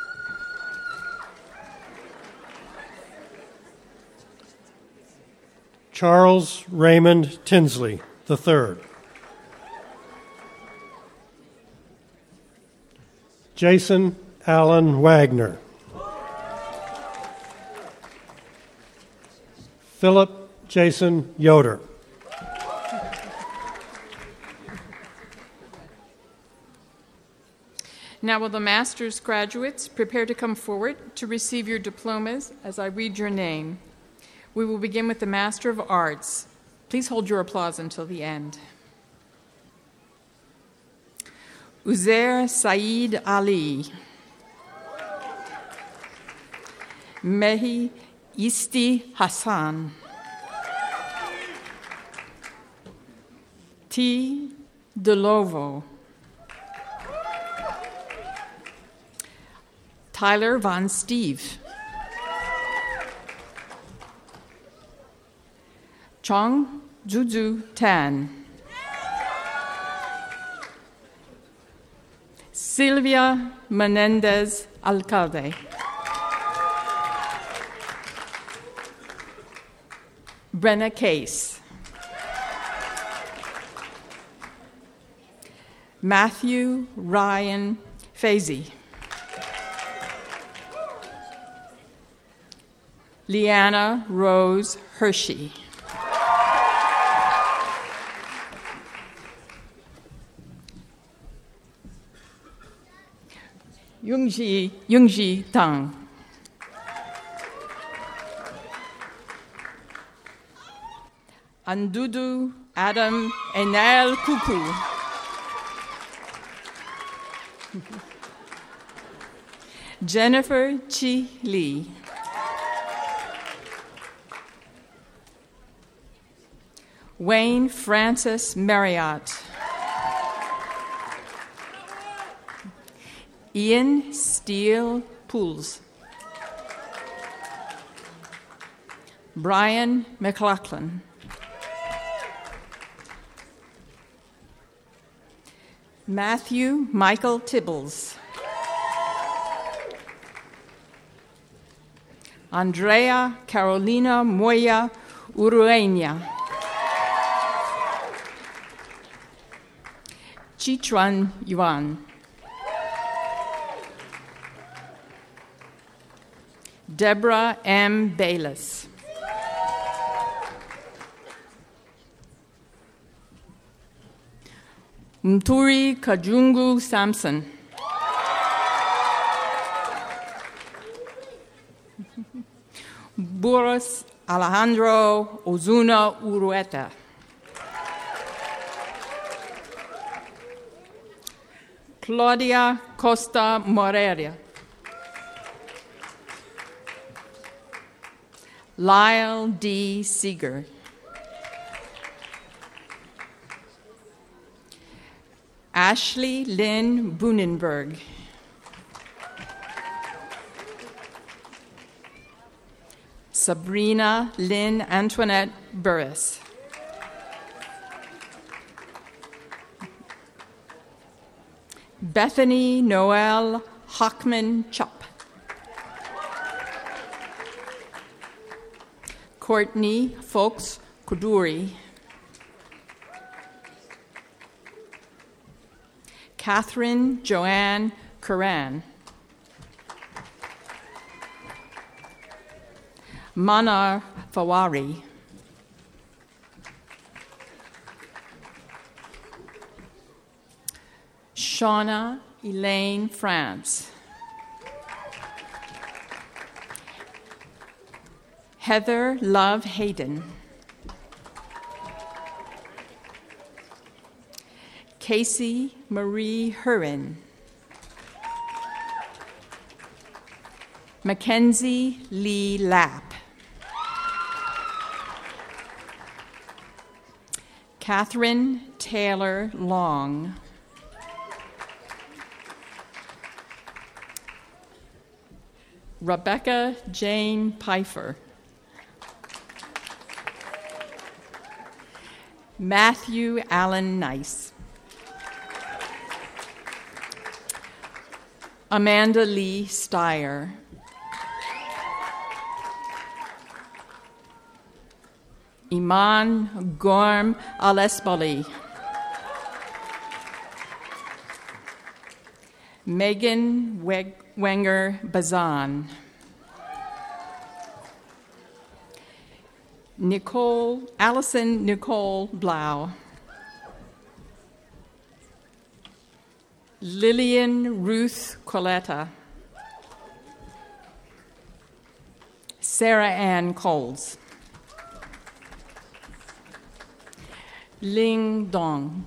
Charles Raymond Tinsley the third. Jason Allen Wagner. Philip Jason Yoder. Now will the master's graduates prepare to come forward to receive your diplomas as I read your name. We will begin with the Master of Arts. Please hold your applause until the end. Uzair Saeed Ali. Mehi Isti Hassan. T. DeLovo. Tyler Von Steve. Chong Juju Tan. Silvia Menendez Alcalde. Brenna Case. Matthew Ryan Fazy. Leanna Rose Hershey. Yungji Yungji Tang. Andudu Adam Enel Kuku. Jennifer Chi Lee. Wayne Francis Marriott. Ian Steele Pools. Brian McLaughlin. Matthew Michael Tibbles. Andrea Carolina Moya Urueña. Chichuan Yuan. Deborah M. Bayless. Mturi Kajungu Samson. Boris Alejandro Ozuna Urueta. Claudia Costa Moreira. Lyle D. Seeger. Ashley Lynn Bunenberg. Sabrina Lynn Antoinette Burris. Bethany Noel Hockman Chup. Courtney Folks Kuduri. Catherine Joanne Curran. Manar Fawari. Shauna Elaine France. Heather Love Hayden. Casey Marie Hurin. Mackenzie Lee Lapp. Catherine Taylor Long. Rebecca Jane Pfeiffer. Matthew Allen Nice. Amanda Lee Steyer. Iman Gorm Alesbali. Megan Weg- Wenger Bazan. Nicole, Allison Nicole Blau. Lillian Ruth Coletta. Sarah Ann Coles. Ling Dong.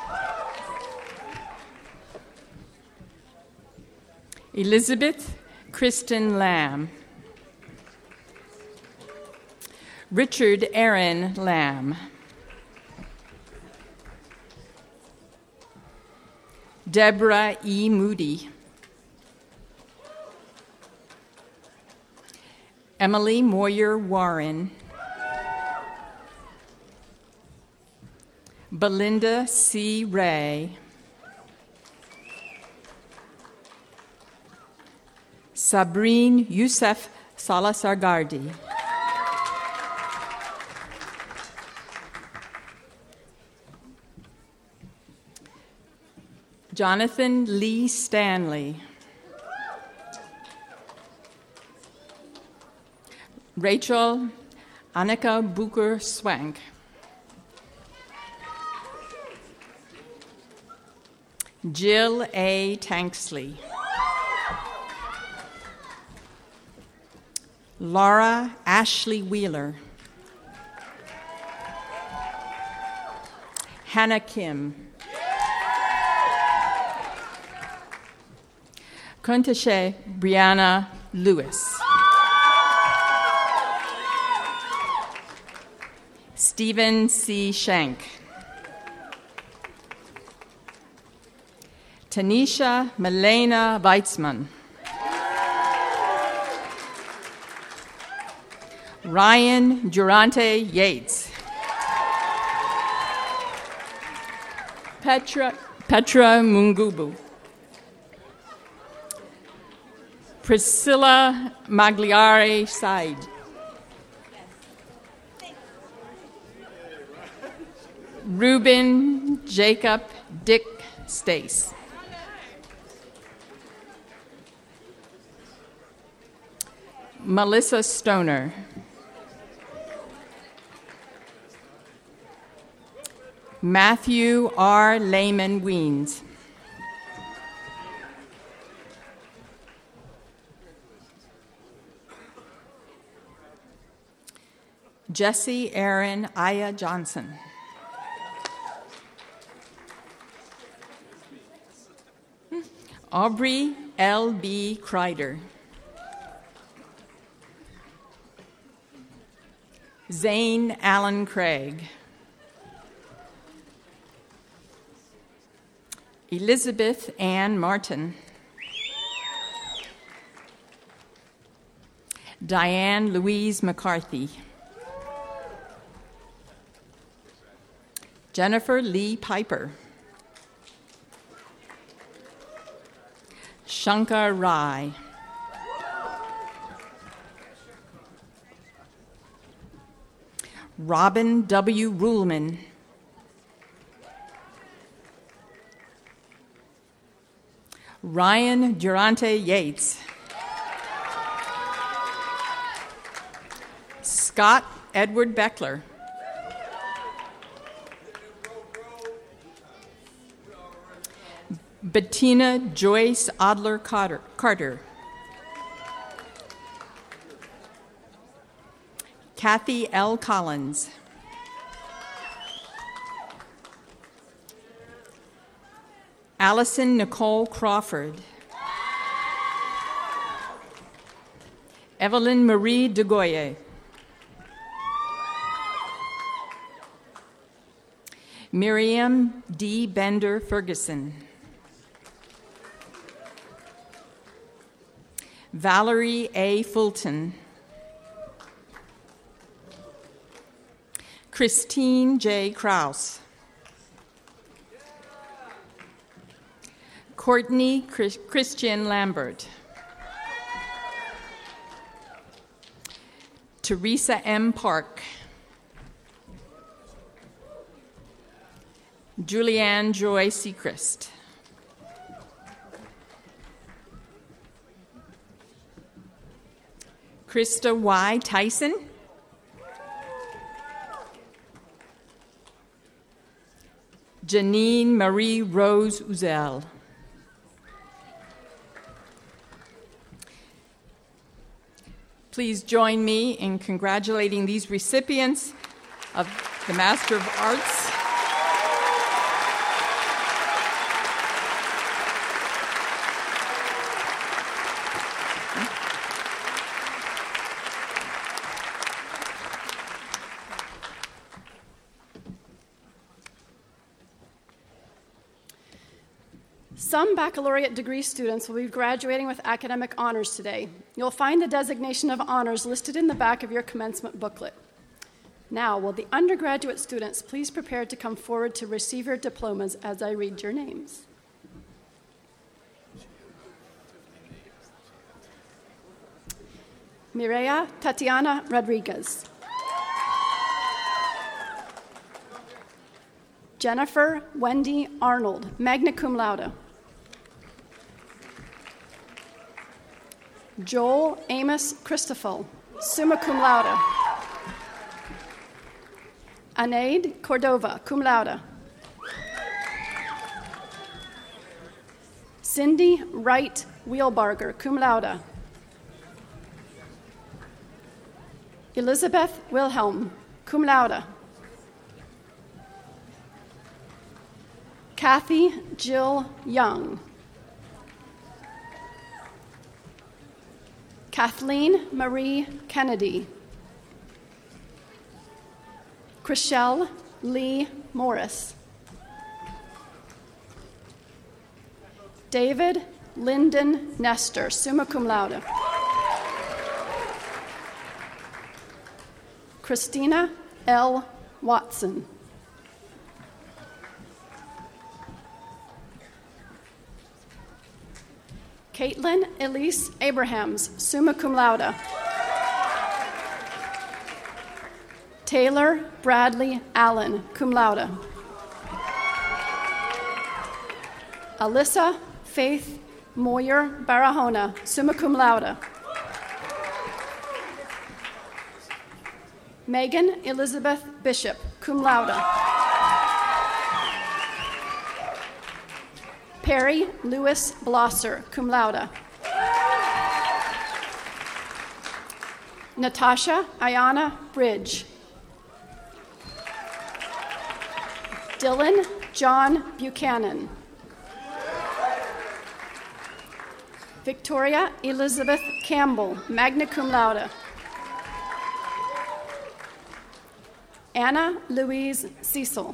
Elizabeth Kristen Lamb. Richard Aaron Lamb. Deborah E. Moody. Emily Moyer Warren. Belinda C. Ray. Sabrine Youssef Salasargardi. Jonathan Lee Stanley. Rachel Annika Booker Swank. Jill A. Tanksley. Laura Ashley Wheeler. Hannah Kim. Kuntashe Brianna Lewis. Stephen C. Shank. Tanisha Milena Weitzman. Ryan Durante Yates. Petra, Petra Mungubu. Priscilla Magliari Said. Reuben Jacob Dick Stace. Melissa Stoner. Matthew R. Lehman Weens. Jesse Aaron Aya Johnson. Aubrey L B. Kreider. Zane Allen Craig. Elizabeth Ann Martin. Diane Louise McCarthy. Jennifer Lee Piper. Shankar Rai. Robin W. Ruhlman. Ryan Durante Yates. Scott Edward Beckler. Bettina Joyce Adler Carter. Carter. Kathy L. Collins. Allison Nicole Crawford. Evelyn Marie DeGoye. Miriam D. Bender Ferguson. Valerie A. Fulton. Christine J. Krause. Courtney Chris- Christian Lambert. Teresa M. Park. Julianne Joy Sechrist. Krista Y. Tyson. Janine Marie Rose Uzel. Please join me in congratulating these recipients of the Master of Arts. Some baccalaureate degree students will be graduating with academic honors today. You'll find the designation of honors listed in the back of your commencement booklet. Now, will the undergraduate students please prepare to come forward to receive your diplomas as I read your names? Mireya Tatiana Rodriguez. Jennifer Wendy Arnold, magna cum laude. Joel Amos Christoffel, summa cum laude. Anaid Cordova, cum laude. Cindy Wright Wheelbarger, cum laude. Elizabeth Wilhelm, cum laude. Kathy Jill Young. Kathleen Marie Kennedy. Chriselle Lee Morris. David Lyndon Nestor, summa cum laude. Christina L. Watson. Caitlin Elise Abrahams, summa cum laude. Taylor Bradley Allen, cum laude. Alyssa Faith Moyer Barahona, summa cum laude. Megan Elizabeth Bishop, cum laude. Perry Lewis Blosser, cum laude. Natasha Ayana Bridge. Dylan John Buchanan. Victoria Elizabeth Campbell, magna cum laude. Anna Louise Cecil.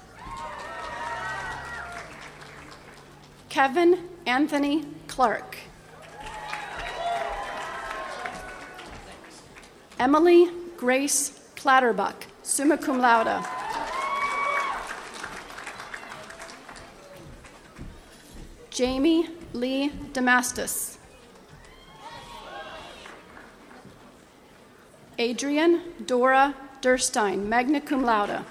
Kevin Anthony Clark. Emily Grace Clatterbuck, summa cum laude. Jamie Lee Damastis. Adrian Dora Durstein, magna cum laude.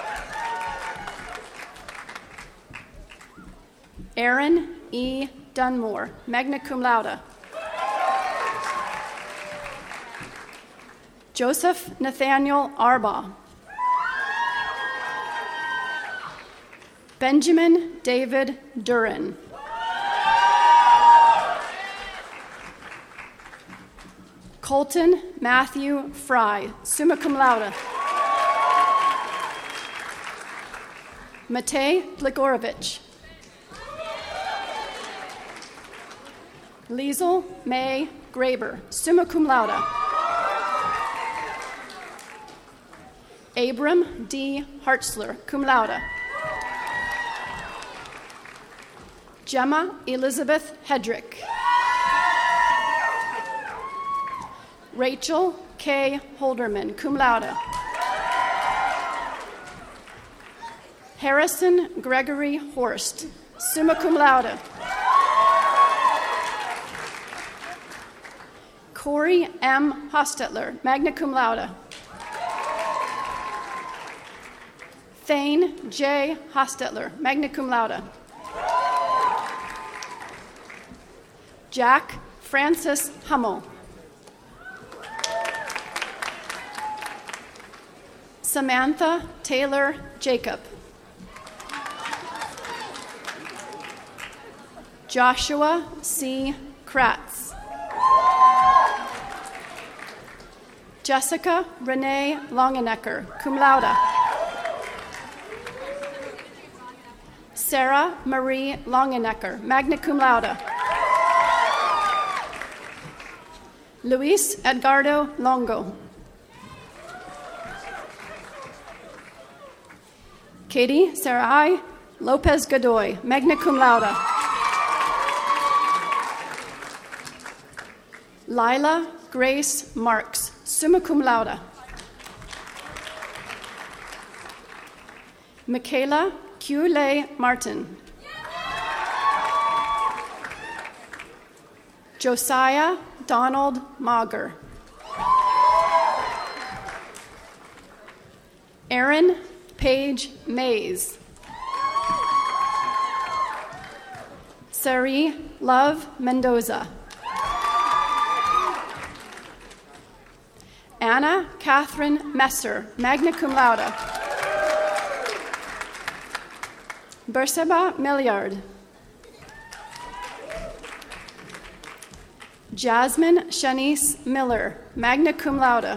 Aaron E. Dunmore, magna cum laude. Joseph Nathaniel Arbaugh. Benjamin David Duran. Colton Matthew Fry, summa cum laude. Matej Bligorovich. Liesel May Graber, summa cum laude. Abram D. Hartzler, cum laude. Gemma Elizabeth Hedrick. Rachel K. Holderman, cum laude. Harrison Gregory Horst, summa cum laude. Corey M. Hostetler, magna cum laude. Thane J. Hostetler, magna cum laude. Jack Francis Hummel. Samantha Taylor Jacob. Joshua C. Kratz. Jessica Renee Longenecker, cum laude. Sarah Marie Longenecker, magna cum laude. Luis Edgardo Longo. Katie Sarai Lopez Godoy, magna cum laude. Lila Grace Marks, summa cum laude. Michaela Q. Martin. Josiah Donald Mauger. Aaron Paige Mays. Sari Love Mendoza. Anna Catherine Messer, magna cum laude. Berseba Milliard. Jasmine Shanice Miller, magna cum laude.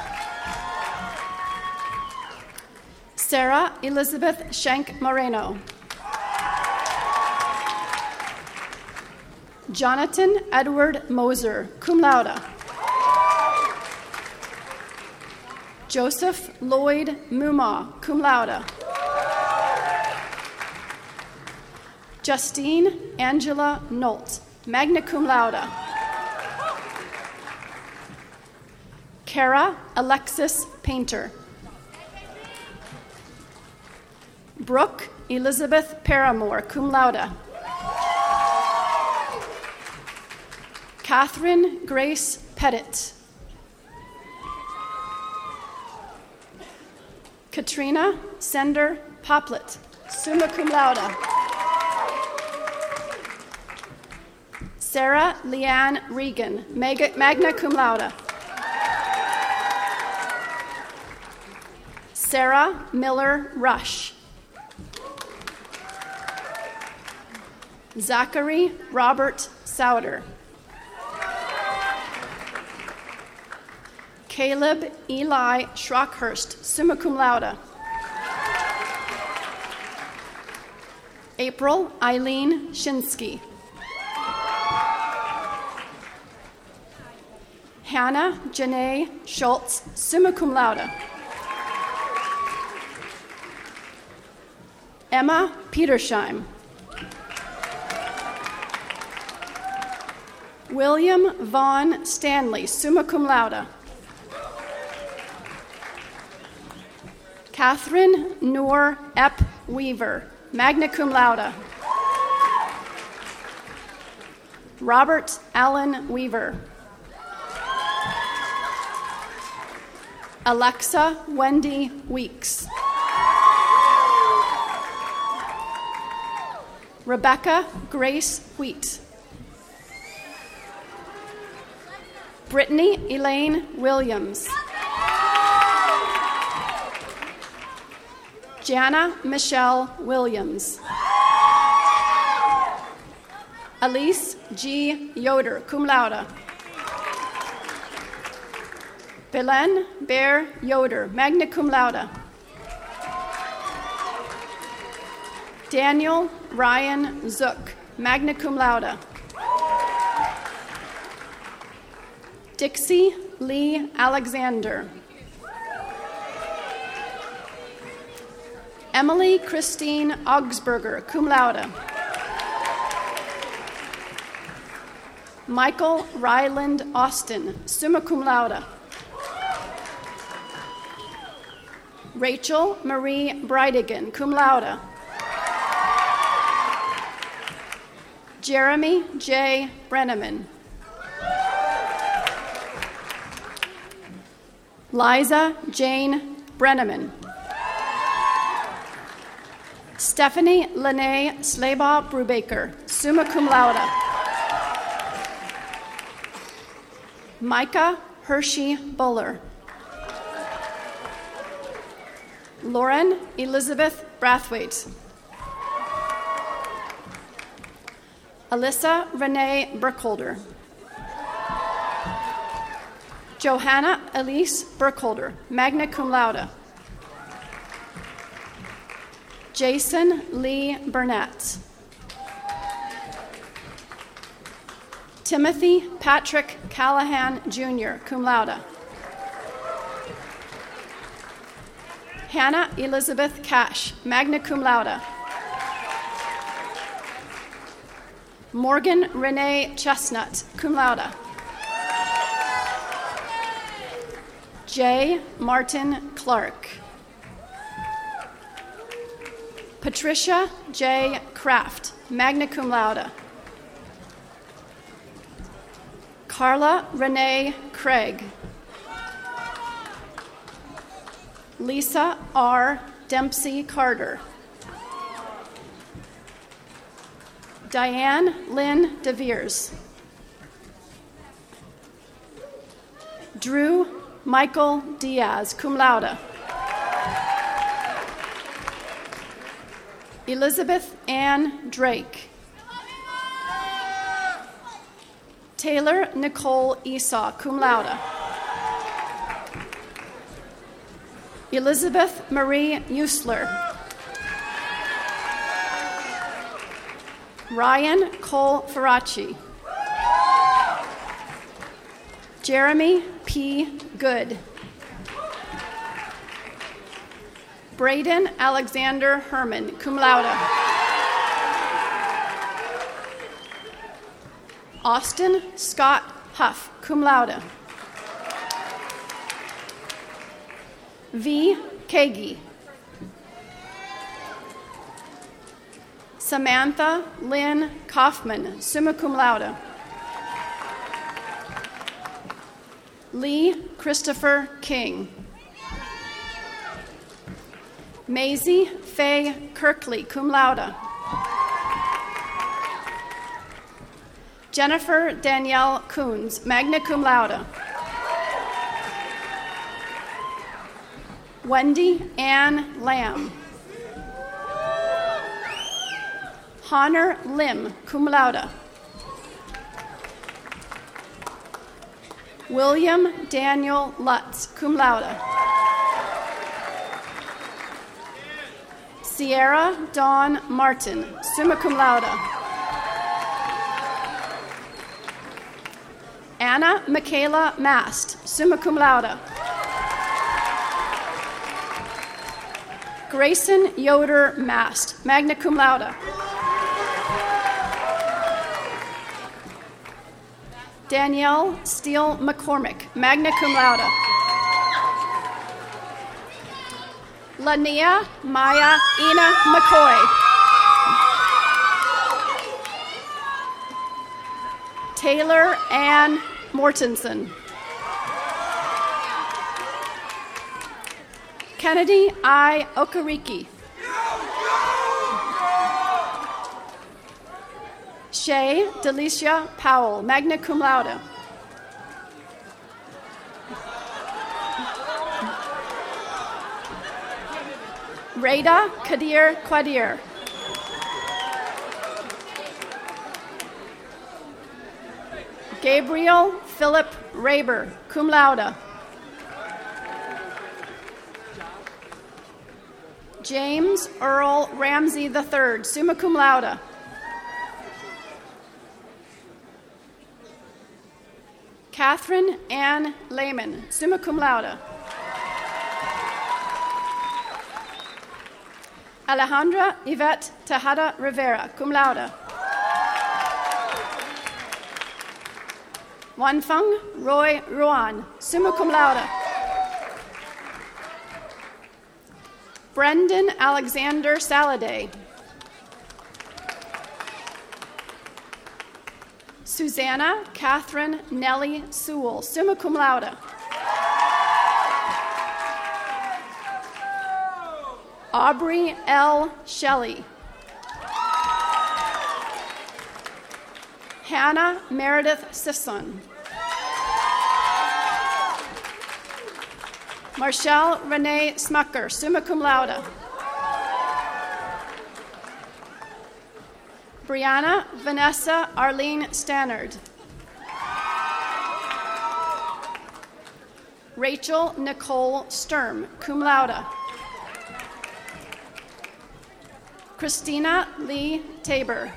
Sarah Elizabeth Shank Moreno. Jonathan Edward Moser, cum laude. Joseph Lloyd Muma, cum laude. Justine Angela Nolt, magna cum laude. Kara Alexis Painter. Brooke Elizabeth Paramore, cum laude. Catherine Grace Pettit. Katrina Sender Poplet, summa cum laude. Sarah Leanne Regan, magna cum laude. Sarah Miller Rush. Zachary Robert Souter. Caleb Eli Schrockhurst, summa cum laude. April Eileen Shinsky. Hannah Janae Schultz, summa cum laude. Emma Petersheim. William Vaughn Stanley, summa cum laude. Catherine Noor Epp Weaver, magna cum laude. Robert Allen Weaver. Alexa Wendy Weeks. Rebecca Grace Wheat. Brittany Elaine Williams. Jana Michelle Williams. Elise G. Yoder, cum laude. Belen Bear Yoder, magna cum laude. Daniel Ryan Zook, magna cum laude. Dixie Lee Alexander. Emily Christine Augsburger, cum laude. Michael Ryland Austin, summa cum laude. Rachel Marie Bridigan, cum laude. Jeremy J. Brenneman. Liza Jane Brenneman. Stephanie Lene Slabaugh Brubaker, summa cum laude. Micah Hershey Buller. Lauren Elizabeth Brathwaite. Alyssa Renee Burkholder. Johanna Elise Burkholder, magna cum laude. Jason Lee Burnett. Timothy Patrick Callahan, Junior, cum laude. Hannah Elizabeth Cash, magna cum laude. Morgan Renee Chestnut, cum laude. J. Martin Clark. Patricia J. Kraft, magna cum laude. Carla Renee Craig. Lisa R. Dempsey Carter. Diane Lynn DeVeers. Drew Michael Diaz, cum laude. Elizabeth Ann Drake. Taylor Nicole Esau, cum laude. Elizabeth Marie Usler. Ryan Cole Ferracci. Jeremy P. Good. Braden Alexander Herman, cum laude. Austin Scott Huff, cum laude. V. Kagi. Samantha Lynn Kaufman, summa cum laude. Lee Christopher King. Maisie Faye Kirkley, cum laude. Jennifer Danielle Coons, magna cum laude. Wendy Ann Lamb. Honor Lim, cum laude. William Daniel Lutz, cum laude. Sierra Dawn Martin, summa cum laude. Anna Michaela Mast, summa cum laude. Grayson Yoder Mast, magna cum laude. Danielle Steele McCormick, magna cum laude. Lania Maya Ina McCoy. Taylor Ann Mortensen. Kennedy I. Okariki. Shay Delicia Powell, magna cum laude. Rada Kadir Qadir. Gabriel Philip Raber, cum laude. James Earl Ramsey the third, summa cum laude. Catherine Ann Lehman, summa cum laude. Alejandra Yvette Tejada Rivera, cum laude. Wanfeng Roy Ruan, summa cum laude. Brendan Alexander Saladay. Susanna Catherine Nellie Sewell, summa cum laude. Aubrey L. Shelley. Hannah Meredith Sisson. Marshall Renee Smucker, summa cum laude. Brianna Vanessa Arlene Stannard. Rachel Nicole Sturm, cum laude. Christina Lee Tabor.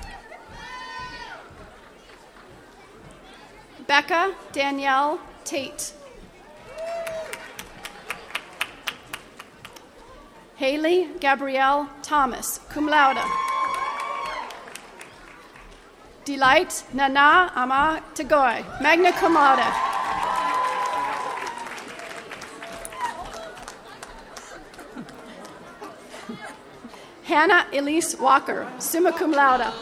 Becca Danielle Tate. Haley Gabrielle Thomas, cum laude. Delight Nana Ama Tagoy, magna cum laude. Hannah Elise Walker, summa cum laude.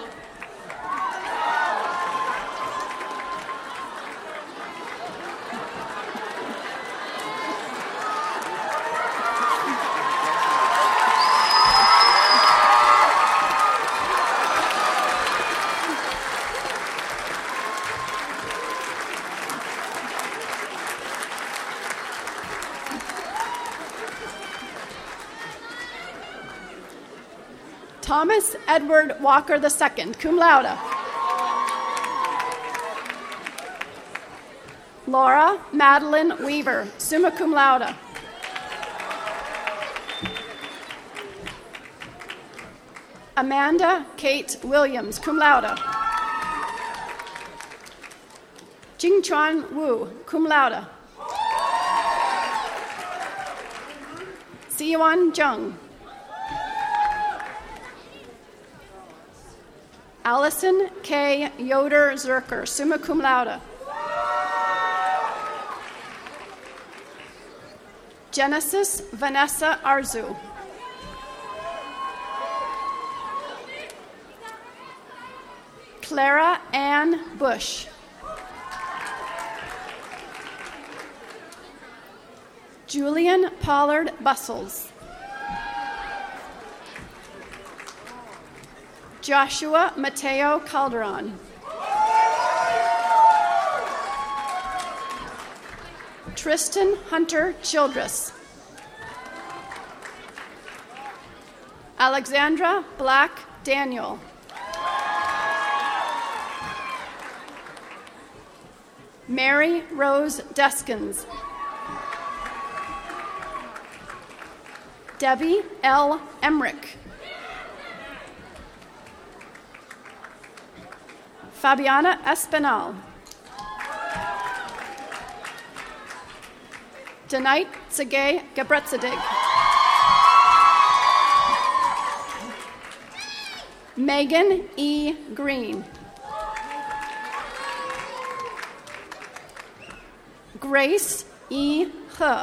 Thomas Edward Walker the second, cum laude. Laura Madeline Weaver, summa cum laude. Amanda Kate Williams, cum laude. Jingchuan Wu, cum laude. Siyuan Zheng. Allison K. Yoder Zerker, summa cum laude. Genesis Vanessa Arzu. Clara Ann Bush. Julian Pollard Bustles. Joshua Mateo Calderon. Tristan Hunter Childress. Alexandra Black Daniel. Mary Rose Deskins. Debbie L. Emmerich. Fabiana Espinal. Denite Tsegay Gabretsedig. Megan E. Green. Grace E. He.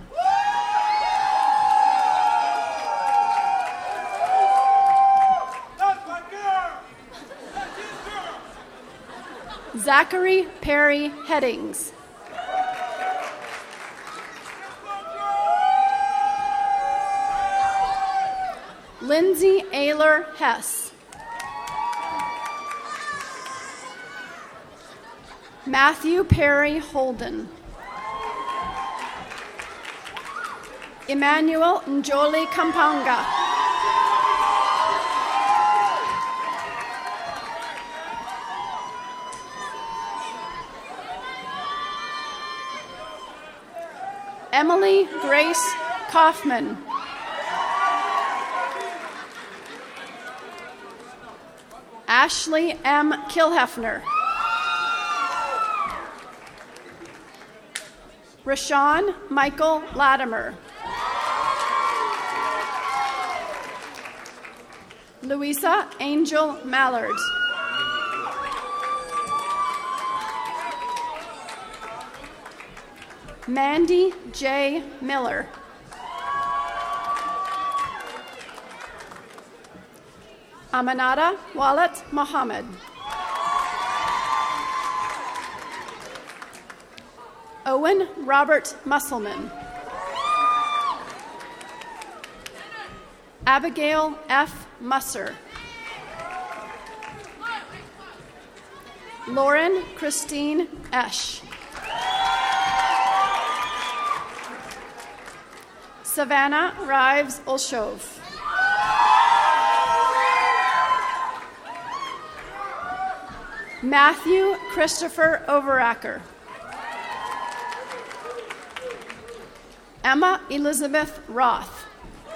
Zachary Perry Headings. Lindsay Ayler Hess. Matthew Perry Holden. Emmanuel Njoli Kampanga. Emily Grace Kaufman. Ashley M. Kilhefner. Rashawn Michael Latimer. Louisa Angel Mallard. Mandy J. Miller. Aminata Wallet Mohammed. Owen Robert Musselman. Abigail F. Musser. Lauren Christine Esch. Savannah Rives Olshove. Matthew Christopher Overacker. Emma Elizabeth Roth.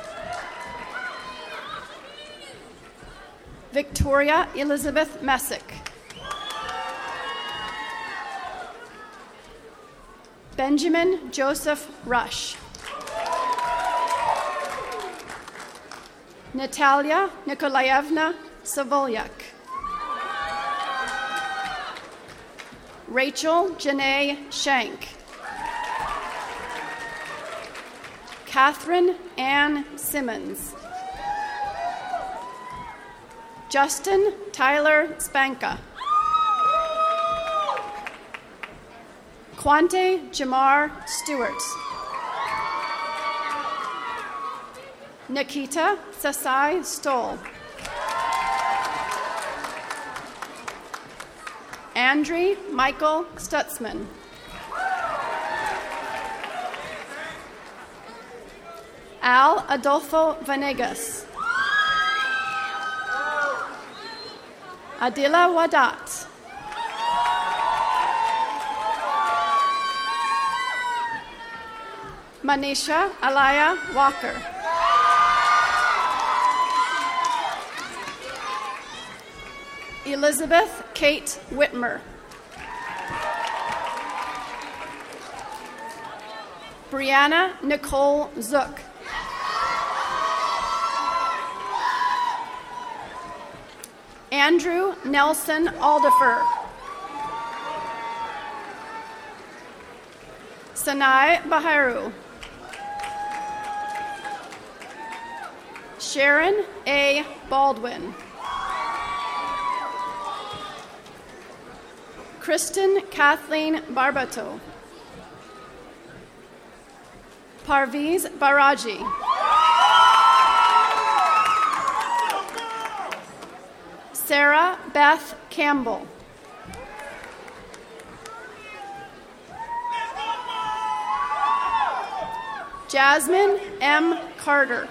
Victoria Elizabeth Messick. Benjamin Joseph Rush. Natalia Nikolaevna Savolyak. Rachel Janae Shank. Catherine Ann Simmons. Justin Tyler Spanka. Quante Jamar Stewart. Nikita Sasai Stoll. Andre Michael Stutzman. Al Adolfo Vanegas. Adila Wadat. Manisha Alaya Walker. Elizabeth Kate Whitmer. Brianna Nicole Zook. Andrew Nelson Aldifer. Sanai Baharu. Sharon A. Baldwin. Kristen Kathleen Barbato. Parviz Baraji. Sarah Beth Campbell. Jasmine M. Carter.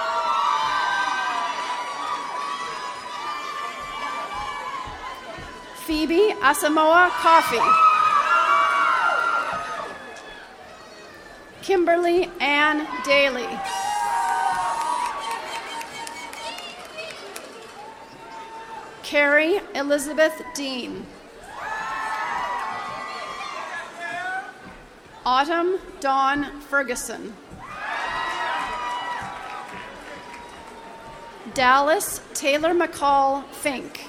Phoebe Asamoah Coffey. Kimberly Ann Daly. Carrie Elizabeth Dean. Autumn Dawn Ferguson. Dallas Taylor McCall Fink.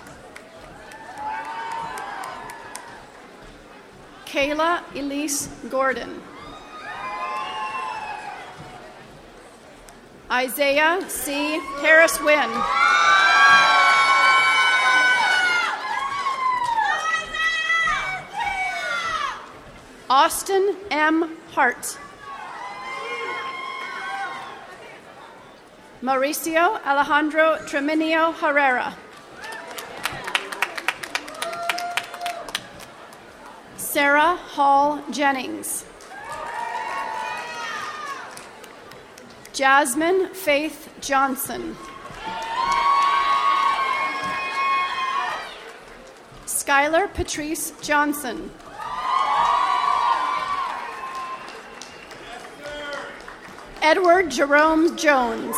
Kayla Elise Gordon. Isaiah C. Harris Wynn. Austin M. Hart. Mauricio Alejandro Treminio Herrera. Sarah Hall Jennings. Jasmine Faith Johnson. Skylar Patrice Johnson. Edward Jerome Jones.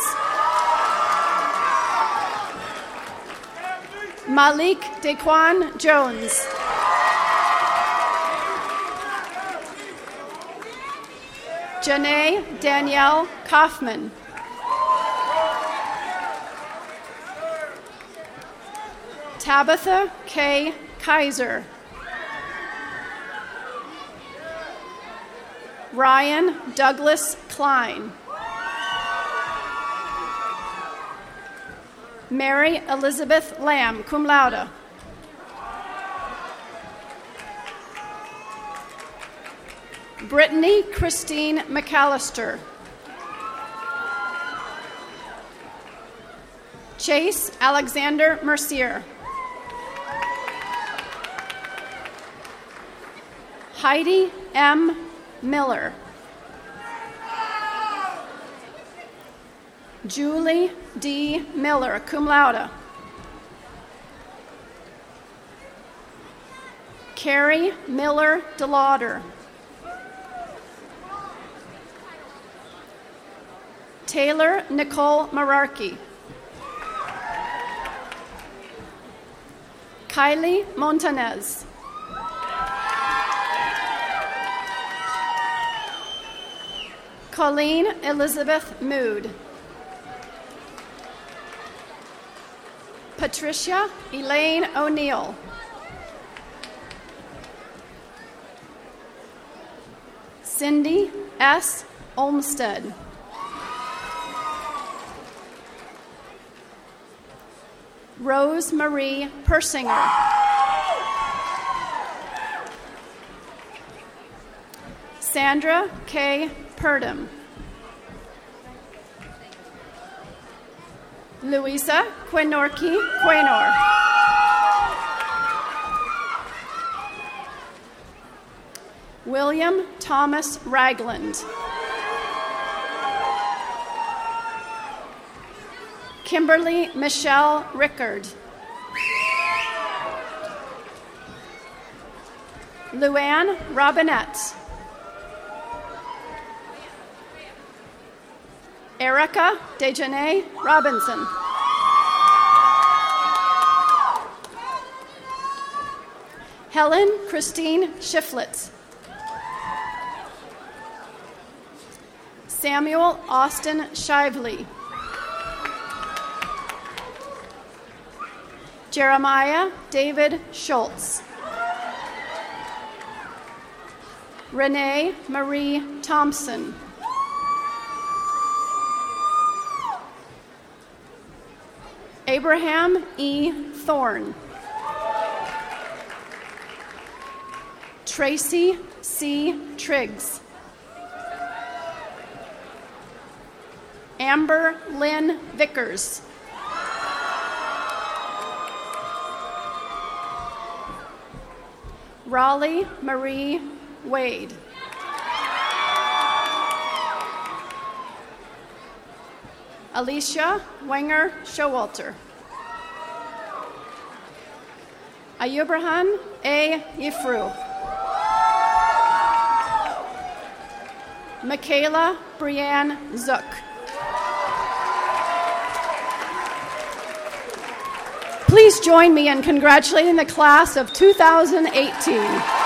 Malik Daquan Jones. Janae Danielle Kaufman. Tabitha K. Kaiser. Ryan Douglas Klein. Mary Elizabeth Lamb, cum laude. Brittany Christine McAllister. Chase Alexander Mercier. Heidi M. Miller. Julie D. Miller, cum laude. Carrie Miller DeLauder. Taylor Nicole Mararki. Kylie Montanez. Colleen Elizabeth Mood. Patricia Elaine O'Neill. Cindy S. Olmsted. Rose Marie Persinger. Sandra K. Purdom. Louisa Quinorki Quaynor. William Thomas Ragland. Kimberly Michelle Rickard. Luann Robinette. Erica Dejanay Robinson. Helen Christine Shiflett. Samuel Austin Shively. Jeremiah David Schultz. Renee Marie Thompson. Abraham E. Thorne. Tracy C. Triggs. Amber Lynn Vickers. Raleigh Marie Wade. Alicia Wenger Showalter. Ayubrahan A. Yifru. Michaela Brianne Zook. Please join me in congratulating the class of two thousand eighteen.